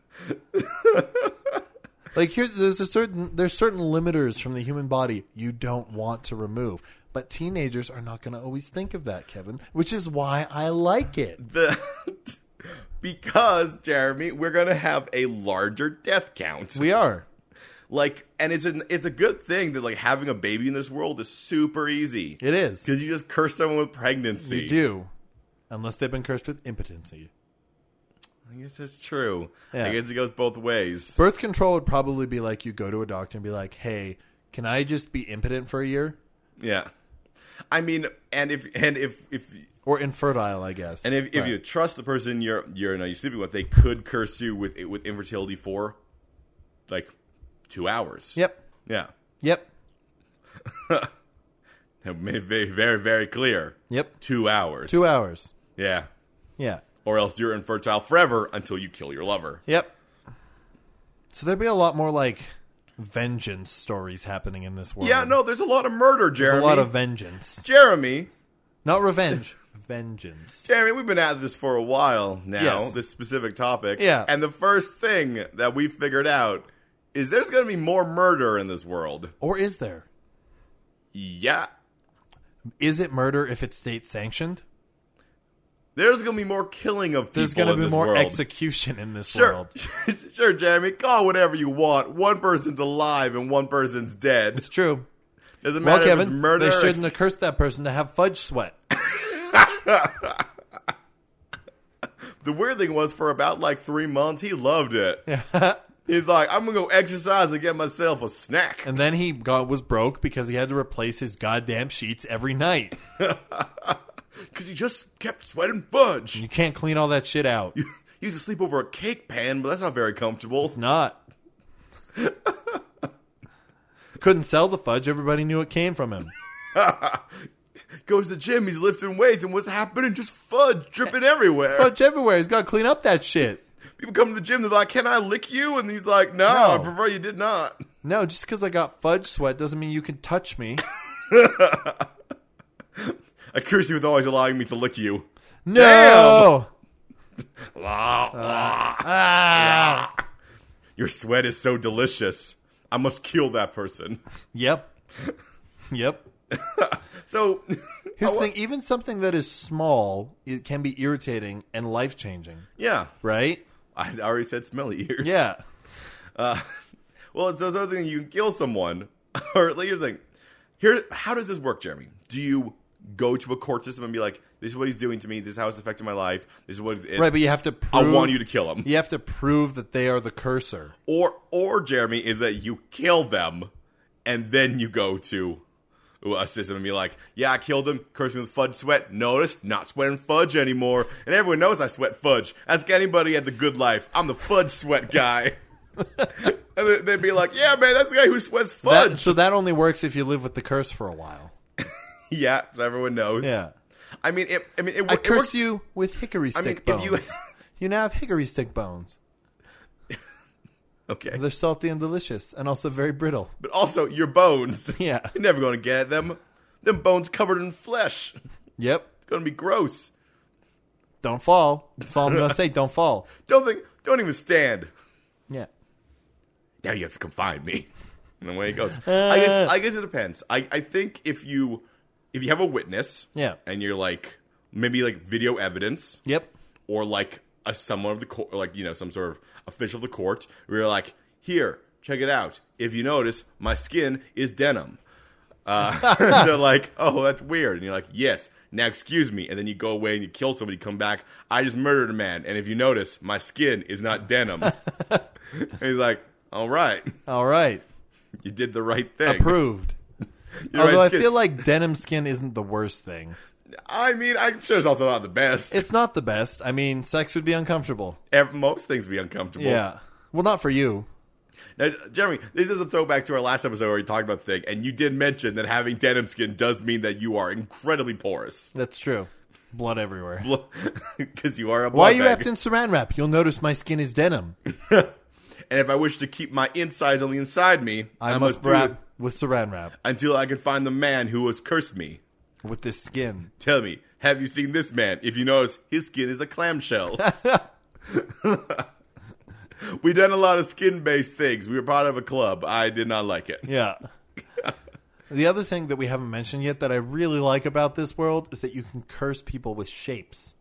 Like here's there's a certain there's certain limiters from the human body you don't want to remove. But teenagers are not going to always think of that, Kevin, which is why I like it. The because, Jeremy, we're gonna have a larger death count. We are. Like, and it's an it's a good thing that like having a baby in this world is super easy. It is. Because you just curse someone with pregnancy. You do. Unless they've been cursed with impotency. I guess that's true. Yeah. I guess it goes both ways. Birth control would probably be like you go to a doctor and be like, hey, can I just be impotent for a year? Yeah. I mean, and if and if if Or infertile, I guess. and if, if Right. you trust the person you're you're, you know, you're sleeping with, they could curse you with with infertility for like two hours. Yep. Yeah. Yep. Very very very clear. Yep. Two hours. Two hours. Yeah. Yeah. Or else you're infertile forever until you kill your lover. Yep. So there'd be a lot more like vengeance stories happening in this world. Yeah, no, there's a lot of murder, Jeremy. There's a lot of vengeance. Jeremy. Not revenge. Vengeance. Jeremy, we've been at this for a while now, Yes. this specific topic. Yeah. And the first thing that we figured out is there's going to be more murder in this world. Or is there? Yeah. Is it murder if it's state sanctioned? There's going to be more killing of people There's going to in be this more world. execution in this Sure. world. Sure, Jeremy. Call whatever you want. One person's alive and one person's dead. It's true. Doesn't Well, matter if it's Kevin, murder. they or shouldn't ex- have cursed that person to have fudge sweat. The weird thing was, for about like three months, he loved it. He's like, I'm going to go exercise and get myself a snack. And then he got was broke because he had to replace his goddamn sheets every night. Because he just kept sweating fudge. You can't clean all that shit out. He used to sleep over a cake pan, but that's not very comfortable. It's not. Couldn't sell the fudge. Everybody knew it came from him. Goes to the gym, he's lifting weights, and what's happening? Just fudge dripping everywhere. Fudge everywhere. He's got to clean up that shit. People come to the gym, they're like, can I lick you? And he's like, no, No. I prefer you did not. No, just because I got fudge sweat doesn't mean you can touch me. I curse you with always allowing me to lick you. No. Ah. Your sweat is so delicious. I must kill that person. Yep. Yep. So, Here's the thing. Even something that is small, it can be irritating and life-changing. yeah. Right? I already said smelly ears. Yeah. Uh, well, it's those other things. You can kill someone. Or like, here's the thing. Here, how does this work, Jeremy? Do you go to a court system and be like, this is what he's doing to me. This is how it's affecting my life. This is what it is. Right, but you have to prove... I want you to kill him. You have to prove that they are the cursor. Or, or Jeremy, is that you kill them and then you go to a system and be like, yeah, I killed him. Curse me with fudge sweat. Notice, not sweating fudge anymore. And everyone knows I sweat fudge. Ask anybody at the Good Life. I'm the fudge sweat guy. And they'd be like, yeah, man, that's the guy who sweats fudge. That, so that only works if you live with the curse for a while. Yeah, so everyone knows. Yeah. I mean, it, I mean, it, I it curse works. you with hickory stick I mean, bones. if you- You now have hickory stick bones. Okay, They're salty and delicious, and also very brittle. but also your bones. Yeah. You're never going to get at them. Them bones covered in flesh. Yep. gonna be gross. Don't fall. That's all I'm gonna say. Don't fall. Don't think. Don't even stand. Yeah. Now you have to come find me. And away it goes. Uh, I, guess, I guess it depends. I, I think if you if you have a witness, Yeah. and you're like maybe like video evidence, Yep. or like a someone of the court, like you know some sort of official of the court, where you're like, here, check it out. If you notice, my skin is denim. Uh, they're like, oh, that's weird. And you're like, yes. Now, excuse me. And then you go away and you kill somebody, come back. I just murdered a man. And if you notice, my skin is not denim. And he's like, all right. All right. You did the right thing. Approved. You're Although right I skin. feel like denim skin isn't the worst thing. I mean, I'm sure it's also not the best. It's not the best. I mean, sex would be uncomfortable. Ev- Most things be uncomfortable. Yeah. Well, not for you. Now, Jeremy, this is a throwback to our last episode where we talked about the thing, and you did mention that having denim skin does mean that you are incredibly porous. That's true. Blood everywhere. Because you are a blood Why are you bag. wrapped in saran wrap? You'll notice my skin is denim. And if I wish to keep my insides on the inside me, I, I, must must do wrap it with saran wrap until I can find the man who has cursed me. with this skin. Tell me, have you seen this man? If you notice, his skin is a clamshell. We done a lot of skin-based things. We were part of a club. I did not like it. Yeah. The other thing that we haven't mentioned yet that I really like about this world is that you can curse people with shapes.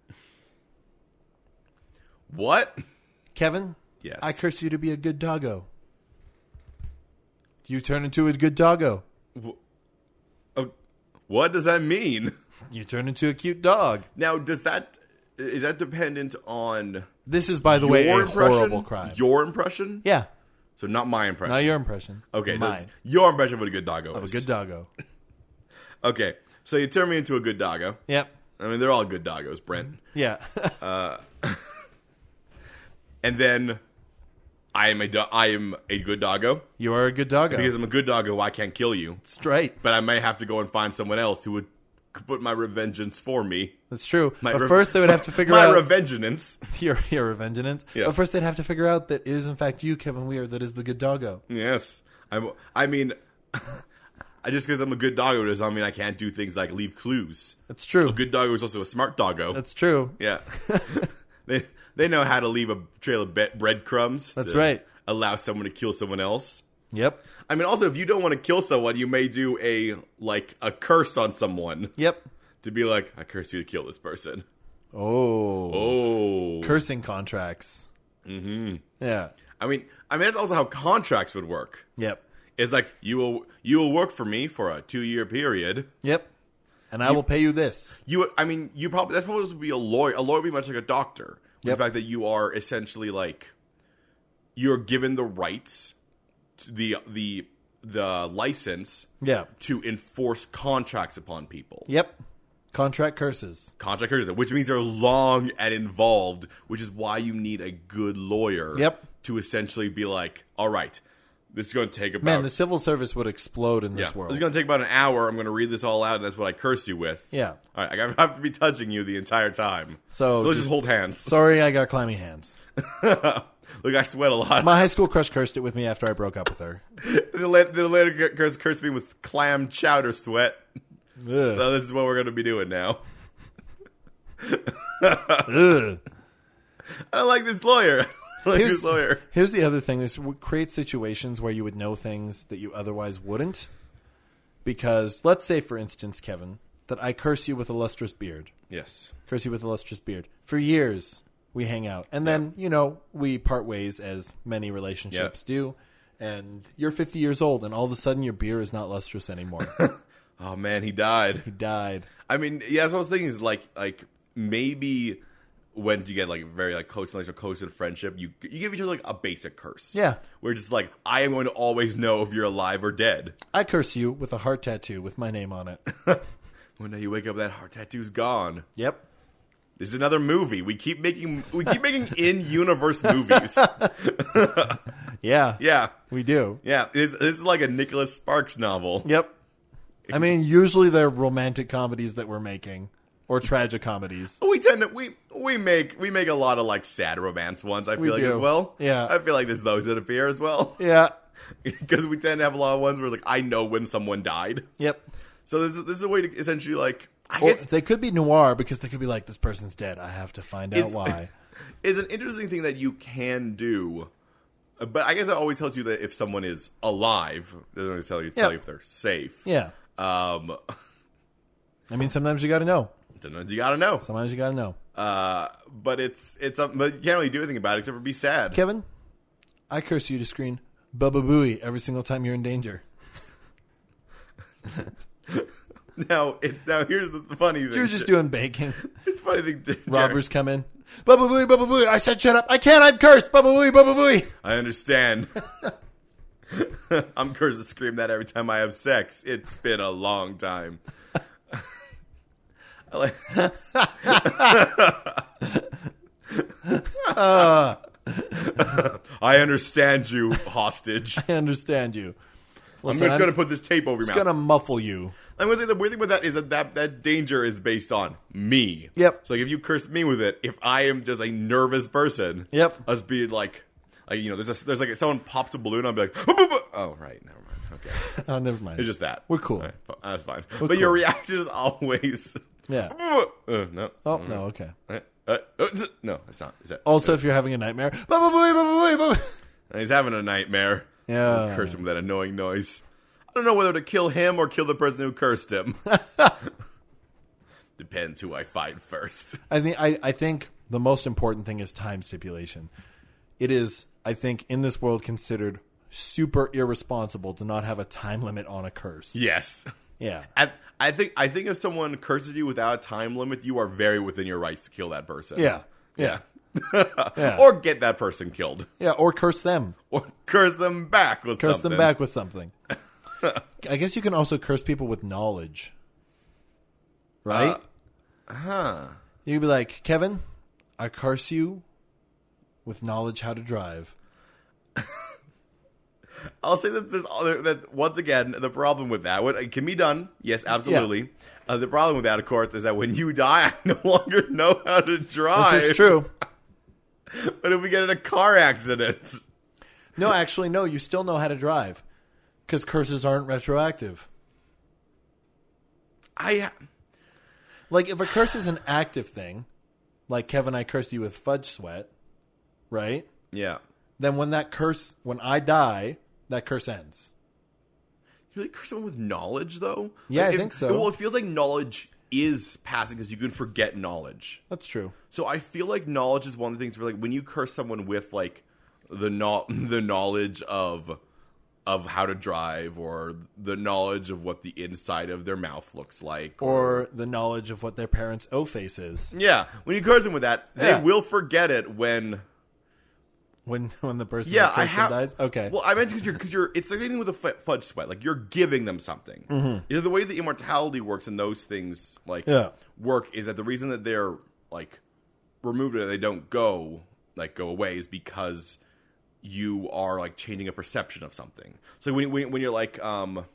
What? Kevin? Yes. I curse you to be a good doggo. You turn into a good doggo. Uh, what does that mean? You turn into a cute dog. Now, does that is that dependent on This is, by the way, a impression? horrible crime. Your impression? Yeah. So not my impression. Not your impression. Okay, so Mine. it's your impression of what a good doggo Of a is. good doggo. Okay, so you turn me into a good doggo. Yep. I mean, they're all good doggos, Brent. Yeah. And then I am a do- I am a good doggo. You are a good doggo. Because I'm a good doggo, I can't kill you. Straight. But I may have to go and find someone else who would put my revengeance for me. That's true. My but re- first they would have to figure my out revengeance. your your revengeance. Yeah. But first they'd have to figure out that it is in fact you, Kevin Weir, that is the good doggo. Yes. I'm, I mean, I just because I'm a good doggo does not mean I can't do things like leave clues. That's true. A good doggo is also a smart doggo. That's true. Yeah. they they know how to leave a trail of be- breadcrumbs. That's to right. Allow someone to kill someone else. Yep. I mean, also, if you don't want to kill someone, you may do a like a curse on someone Yep. to be like, I curse you to kill this person. Oh. Oh. Cursing contracts. Mm-hmm. Yeah. I mean, I mean that's also how contracts would work. Yep. It's like you will you will work for me for a two year period. Yep. And I will pay you this. You, I mean, you probably that's probably supposed to be a lawyer. A lawyer would be much like a doctor. With Yep. the fact that you are essentially like you're given the rights, to the the the license Yeah. to enforce contracts upon people. Yep. Contract curses. Contract curses, which means they're long and involved, which is why you need a good lawyer. Yep. To essentially be like, all right, this is going to take about Man, the civil service would explode in yeah, this world. this is going to take about an hour. I'm going to read this all out, and that's what I curse you with. Yeah. All right, I have to be touching you the entire time. So, So let's just- just hold hands. Sorry, I got clammy hands. Look, I sweat a lot. My high school crush cursed it with me after I broke up with her. the later, the later curse cursed me with clam chowder sweat. Ugh. So this is what we're going to be doing now. Ugh. I don't like this lawyer. I like Here's, this lawyer. here's the other thing. This would create situations where you would know things that you otherwise wouldn't. Because, let's say, for instance, Kevin, that I curse you with a lustrous beard. Yes. Curse you with a lustrous beard. For years, we hang out. And then, you know, we part ways as many relationships do. And you're fifty years old, and all of a sudden your beard is not lustrous anymore. Oh, man, he died. He died. I mean, yeah, that's what I was thinking is like, like maybe when you get like very like close to like, so close in friendship, you you give each other like a basic curse. Yeah. Where it's just like, I am going to always know if you're alive or dead. I curse you with a heart tattoo with my name on it. One day you wake up, that heart tattoo's gone. Yep. This is another movie. We keep making we keep making in universe movies. Yeah. Yeah, We do. yeah. It's it's like a Nicholas Sparks novel. Yep. I mean, usually they're romantic comedies that we're making. Or tragic comedies. We tend to we we make we make a lot of like sad romance ones. I feel We like do. as well. Yeah. I feel like there's those that appear as well. Yeah. Because we tend to have a lot of ones where it's like I know when someone died. Yep. So this is, this is a way to essentially like I Or guess they could be noir because they could be like, this person's dead. I have to find out It's- why. it's an interesting thing that you can do. But I guess it always tells you that if someone is alive, it doesn't always tell you, tell Yeah. you if they're safe. Yeah. Um, I mean, sometimes you got to know. sometimes you gotta know. Sometimes you got to know. Uh, but it's it's um, but you can't really do anything about it except for be sad. Kevin, I curse you to screen Bubba Booey every single time you're in danger. Now, it, now here's the, the funny thing. You're just doing banking. It's a funny thing. Jared. Robbers come in. Bubba Booey, Bubba Booey. I said shut up. I can't. I'm cursed. Bubba Booey, Bubba Booey. I understand. I'm cursed to scream that every time I have sex. It's been a long time. I like. uh, I understand you, hostage. I understand you. I'm Listen, just going to put this tape over your It's mouth. going to muffle you. I'm going to say the weird thing with that is that, that that danger is based on me. Yep. So like if you curse me with it, if I am just a nervous person, Yep. us be like, like you know, there's a, there's like someone pops a balloon, I'll be like, oh right, never mind. Okay, Oh, never mind. it's just that. We're cool. All right, fi- that's fine. We're but your cool. reaction is always, Yeah. uh, no. Oh, no, okay. Uh, uh, uh, no, it's not. Is that? Also, if you're having a nightmare, Bubba Booey, Bubba Booey, Bubba. And he's having a nightmare. Yeah. I'll curse him with that annoying noise. I don't know whether to kill him or kill the person who cursed him. Depends who I find first. I think I, I think the most important thing is time stipulation. It is, I think, in this world considered super irresponsible to not have a time limit on a curse. Yes. Yeah. I, I think I think if someone curses you without a time limit, you are very within your rights to kill that person. Yeah. Yeah. Yeah. Or get that person killed. Yeah. Or curse them. Or curse them back with Curse something. them back with something. I guess you can also curse people with knowledge. Right? Uh, huh. You'd be like, Kevin, I curse you with knowledge how to drive. I'll say that there's other, that once again the problem with that what it can be done, yes, absolutely. Uh, the problem with that, of course, is that when you die, I no longer know how to drive. This is true. But if we get in a car accident, No, actually, no, you still know how to drive. Because curses aren't retroactive. I Like, if a curse is an active thing, like Kevin, I curse you with fudge sweat, right? yeah. Then when that curse, when I die, that curse ends. You really curse someone with knowledge, though? Yeah, I it- think so. Well, it feels like knowledge is passing because you can forget knowledge. That's true. So I feel like knowledge is one of the things where, like, when you curse someone with like the no- the knowledge of of how to drive, or the knowledge of what the inside of their mouth looks like, Or the knowledge of what their parents' O-face is. yeah, when you curse them with that, they Yeah. will forget it when. When when the person Yeah, that I cursed them have. dies? Okay. Well, I meant because you're because you're. It's the same thing with the f- fudge sweat. Like you're giving them something. Mm-hmm. You know, the way the immortality works and those things like Yeah. work is that the reason that they're like removed or they don't go like go away is because you are like changing a perception of something. So when when, when you're like um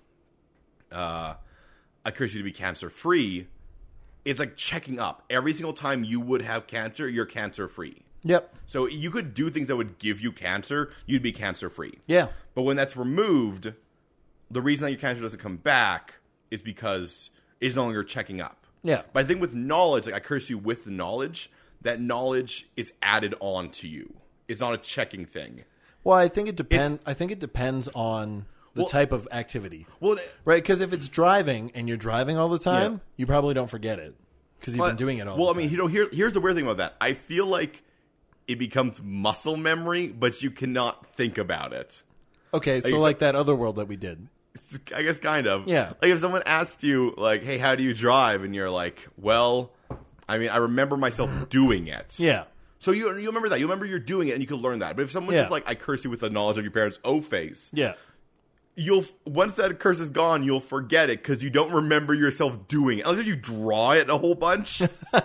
uh I curse you to be cancer free, it's like checking up every single time you would have cancer, you're cancer free. Yep. So you could do things that would give you cancer, you'd be cancer free. Yeah. But when that's removed, the reason that your cancer doesn't come back is because it's no longer checking up. Yeah. But I think with knowledge, like I curse you with the knowledge, that knowledge is added on to you. It's not a checking thing. Well, I think it depends. I think it depends on the Well- type of activity, Well, right? Because if it's driving and you're driving all the time, Yeah. you probably don't forget it because you've been doing it all. Well, the I mean, time. you know, here, here's the weird thing about that. I feel like it becomes muscle memory, but you cannot think about it. okay, so you like that other world that we did. It's, I guess kind of. Yeah. Like if someone asked you, like, hey, how do you drive? And you're like, well, I mean, I remember myself doing it. Yeah, So you you remember that. You remember you're doing it and you can learn that. But if someone's Yeah. just like, I curse you with the knowledge of your parents' O-face, yeah, you'll, once that curse is gone, you'll forget it because you don't remember yourself doing it. Unless if you draw it a whole bunch.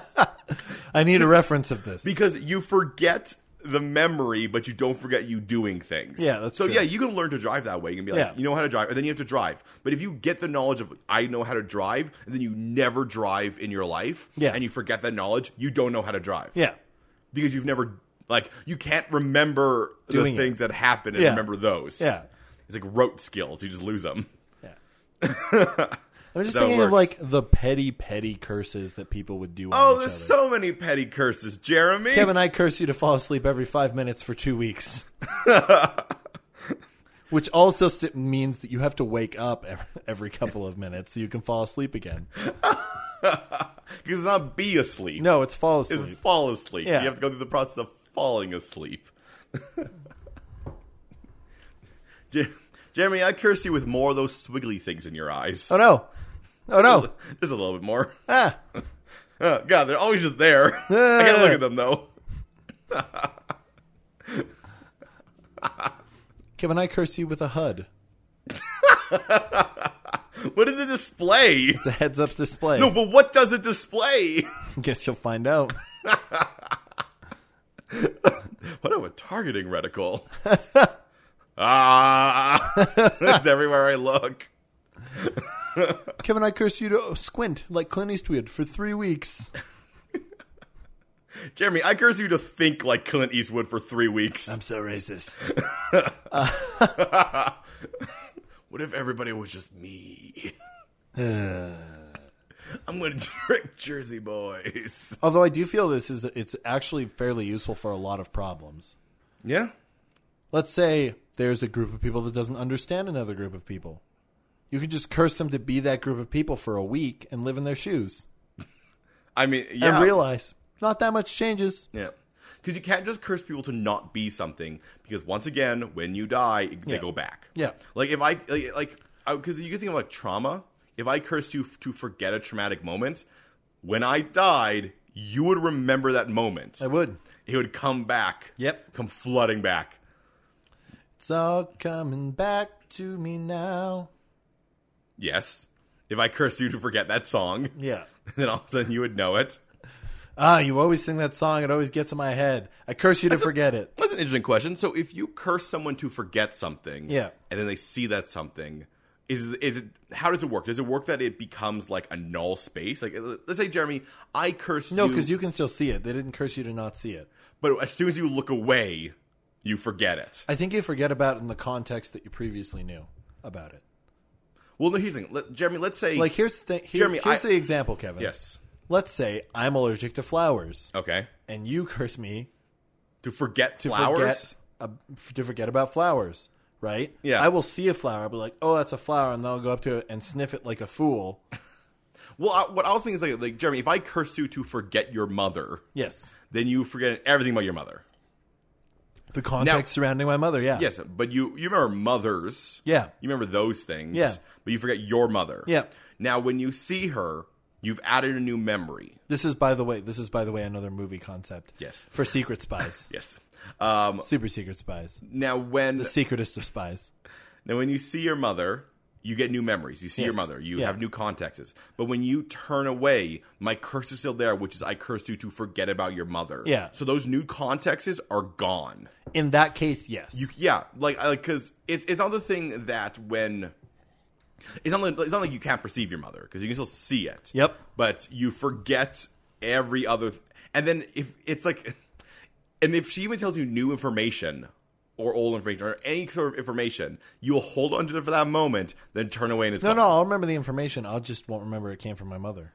I need a reference of this. Because you forget the memory, but you don't forget you doing things. Yeah, that's so true. yeah, you can learn to drive that way. You can be like, Yeah. you know how to drive, and then you have to drive. But if you get the knowledge of I know how to drive, and then you never drive in your life, Yeah. and you forget that knowledge, you don't know how to drive. yeah, Because you've never like you can't remember Doing the it. things that happen and Yeah. remember those. Yeah. It's like rote skills. You just lose them. yeah. I'm just That's how it thinking of works. like the petty, petty curses that people would do on Oh, each there's other. so many petty curses, Jeremy. Kevin, I curse you to fall asleep every five minutes for two weeks. Which also st- means that you have to wake up every, every couple of minutes so you can fall asleep again. Because it's not be asleep. No, it's fall It's asleep. fall asleep. Yeah. You have to go through the process of falling asleep. Jer- Jeremy, I curse you with more of those swiggly things in your eyes. Oh, no. Oh, no. Just a little bit more. Ah. Oh, God, they're always just there. I gotta look at them, though. Kevin, I curse you with a H U D. What does it display? It's a heads-up display. No, but what does it display? Guess you'll find out. What of a targeting reticle? Ah! It's everywhere I look. Kevin, I curse you to squint like Clint Eastwood for three weeks. Jeremy, I curse you to think like Clint Eastwood for three weeks. I'm so racist. What if everybody was just me? I'm going to trick Jersey boys. Although I do feel this is it's actually fairly useful for a lot of problems. Yeah? Let's say there's a group of people that doesn't understand another group of people. You could just curse them to be that group of people for a week and live in their shoes. I mean, yeah. And realize not that much changes. Yeah. Because you can't just curse people to not be something. Because once again, when you die, they Yeah. go back. Yeah. Like if I, like, like because you can think of like trauma. If I cursed you f- to forget a traumatic moment, when I died, you would remember that moment. I would. It would come back. Yep. Come flooding back. It's all coming back to me now. Yes. If I cursed you to forget that song, Yeah. then all of a sudden you would know it. Ah, you always sing that song. It always gets in my head. I curse you to forget it. That's an interesting question. So if you curse someone to forget something, Yeah. and then they see that something, is is it how does it work? Does it work that it becomes like a null space? Like let's say, Jeremy, I cursed No, you, because you can still see it. They didn't curse you to not see it. but as soon as you look away, you forget it. I think you forget about it in the context that you previously knew about it. Well, no, here's the thing, Let, Jeremy. Let's say, Like, here's the, here, Jeremy, here's I- the example, Kevin. yes, Let's say I'm allergic to flowers, okay, and you curse me to forget to flowers. forget uh, to forget about flowers, right? Yeah. I will see a flower. I'll be like, oh, that's a flower, and then I'll go up to it and sniff it like a fool. Well, I, what I was thinking is like, like Jeremy, if I cursed you to forget your mother, Yes. then you forget everything about your mother. The context Now- surrounding my mother, yeah. Yes, but you you remember mothers. Yeah. You remember those things. Yeah. But you forget your mother. Yeah. Now, when you see her, you've added a new memory. This is, by the way, this is, by the way, another movie concept. Yes. For secret spies. Yes. Um, Super secret spies. now, when The secretest of spies. now when you see your mother, you get new memories. You see your Yes. mother. You Yeah. have new contexts. But when you turn away, my curse is still there, which is I cursed you to forget about your mother. Yeah. So those new contexts are gone. In that case, yes. You, yeah, like because it's it's not the thing that when it's not like, it's not like you can't perceive your mother because you can still see it. Yep. But you forget every other, th- and then if it's like, and if she even tells you new information or old information or any sort of information, you'll hold on to it for that moment, then turn away and it's no, gone. no, I'll remember the information. I'll just won't remember it came from my mother.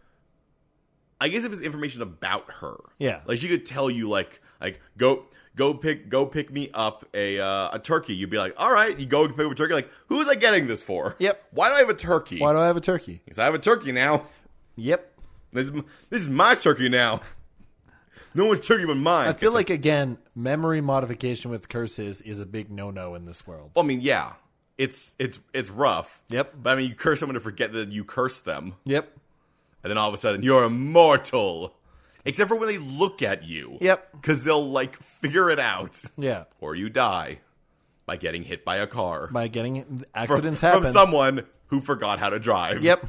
I guess if it's information about her, Yeah. like she could tell you, like, like go, go pick, go pick me up a uh, a turkey. You'd be like, all right, you go pick up a turkey. Like, who is I getting this for? Yep. Why do I have a turkey? Why do I have a turkey? Because I have a turkey now. Yep. This is, this is my turkey now. No one's turkey but mine. I feel like, again, memory modification with curses is a big no-no in this world. Well, I mean, yeah, it's it's it's rough. Yep. But I mean, you curse someone to forget that you cursed them, Yep. and then all of a sudden you're immortal. Except for when they look at you. Yep. Because they'll like figure it out. Yeah. Or you die by getting hit by a car. By getting from, accidents from happen. someone who forgot how to drive. Yep.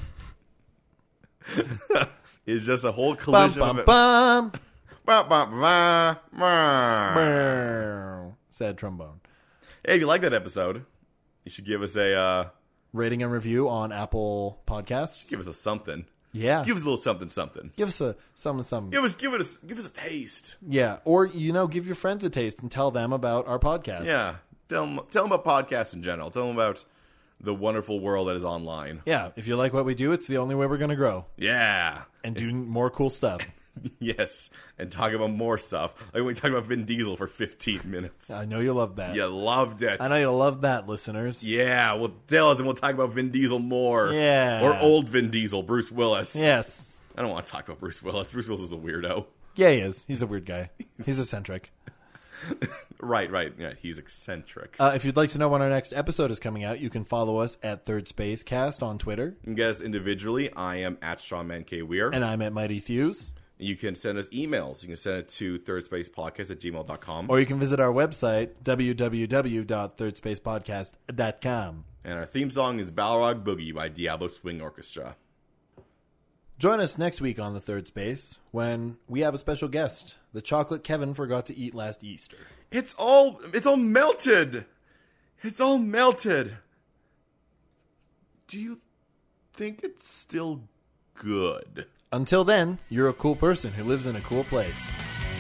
It's just a whole Bum, collision bum, of it. bum. Bah, bah, bah, bah. Brrr. Sad trombone. Hey, if you like that episode, you should give us a uh, Rating and review on Apple Podcasts. give us a something. Yeah. Give us a little something, something. Give us a something, something. Give us, give it, a, give us a taste. Yeah. Or, you know, give your friends a taste and tell them about our podcast. Yeah, tell them, tell them about podcasts in general. Tell them about the wonderful world that is online. Yeah, if you like what we do, it's the only way we're going to grow. Yeah. And do more cool stuff. Yes, and talk about more stuff. Like when we talked about Vin Diesel for fifteen minutes. I know you love that. You loved it. I know you love that, listeners. Yeah, well, tell us and we'll talk about Vin Diesel more. Yeah. Or old Vin Diesel, Bruce Willis. Yes. I don't want to talk about Bruce Willis. Bruce Willis is a weirdo. Yeah, he is. He's a weird guy. He's eccentric. Right, right. Yeah, he's eccentric. Uh, if you'd like to know when our next episode is coming out, you can follow us at Third Space Cast on Twitter. You can get us individually. I am at StrongmanKWeir. And I'm at Mighty Thews. You can send us emails. You can send it to thirdspacepodcast at gmail dot com. Or you can visit our website, w w w dot third space podcast dot com. And our theme song is Balrog Boogie by Diablo Swing Orchestra. Join us next week on The Third Space when we have a special guest, the chocolate Kevin forgot to eat last Easter. It's all it's all melted. It's all melted. Do you think it's still good? Until then, you're a cool person who lives in a cool place.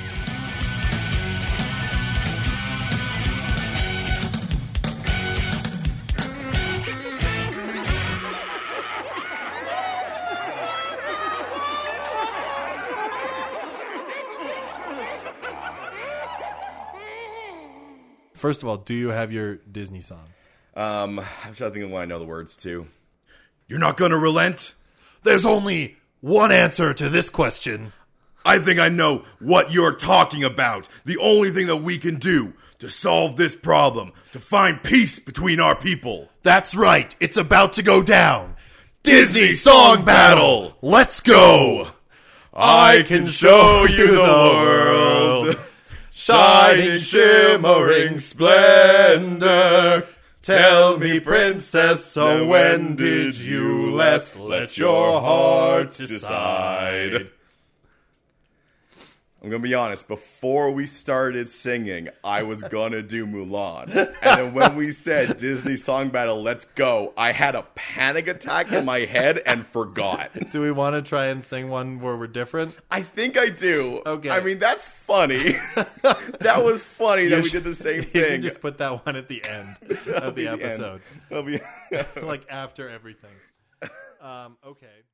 First of all, do you have your Disney song? Um, I'm trying to think of what I know the words to. You're not gonna relent? There's only one answer to this question. I think I know what you're talking about. The only thing that we can do to solve this problem, to find peace between our people. That's right. It's about to go down. Disney Song Battle. Let's go. I can show you the world. Shining, shimmering splendor. Tell me, princess, so when did you last let your heart decide? I'm going to be honest, before we started singing, I was going to do Mulan. And then when we said Disney Song Battle, let's go, I had a panic attack in my head and forgot. Do we want to try and sing one where we're different? I think I do. Okay. I mean, that's funny. That was funny that we did the same You thing. can just put that one at the end of the be the end. episode. That'll be Like after everything. Um, okay.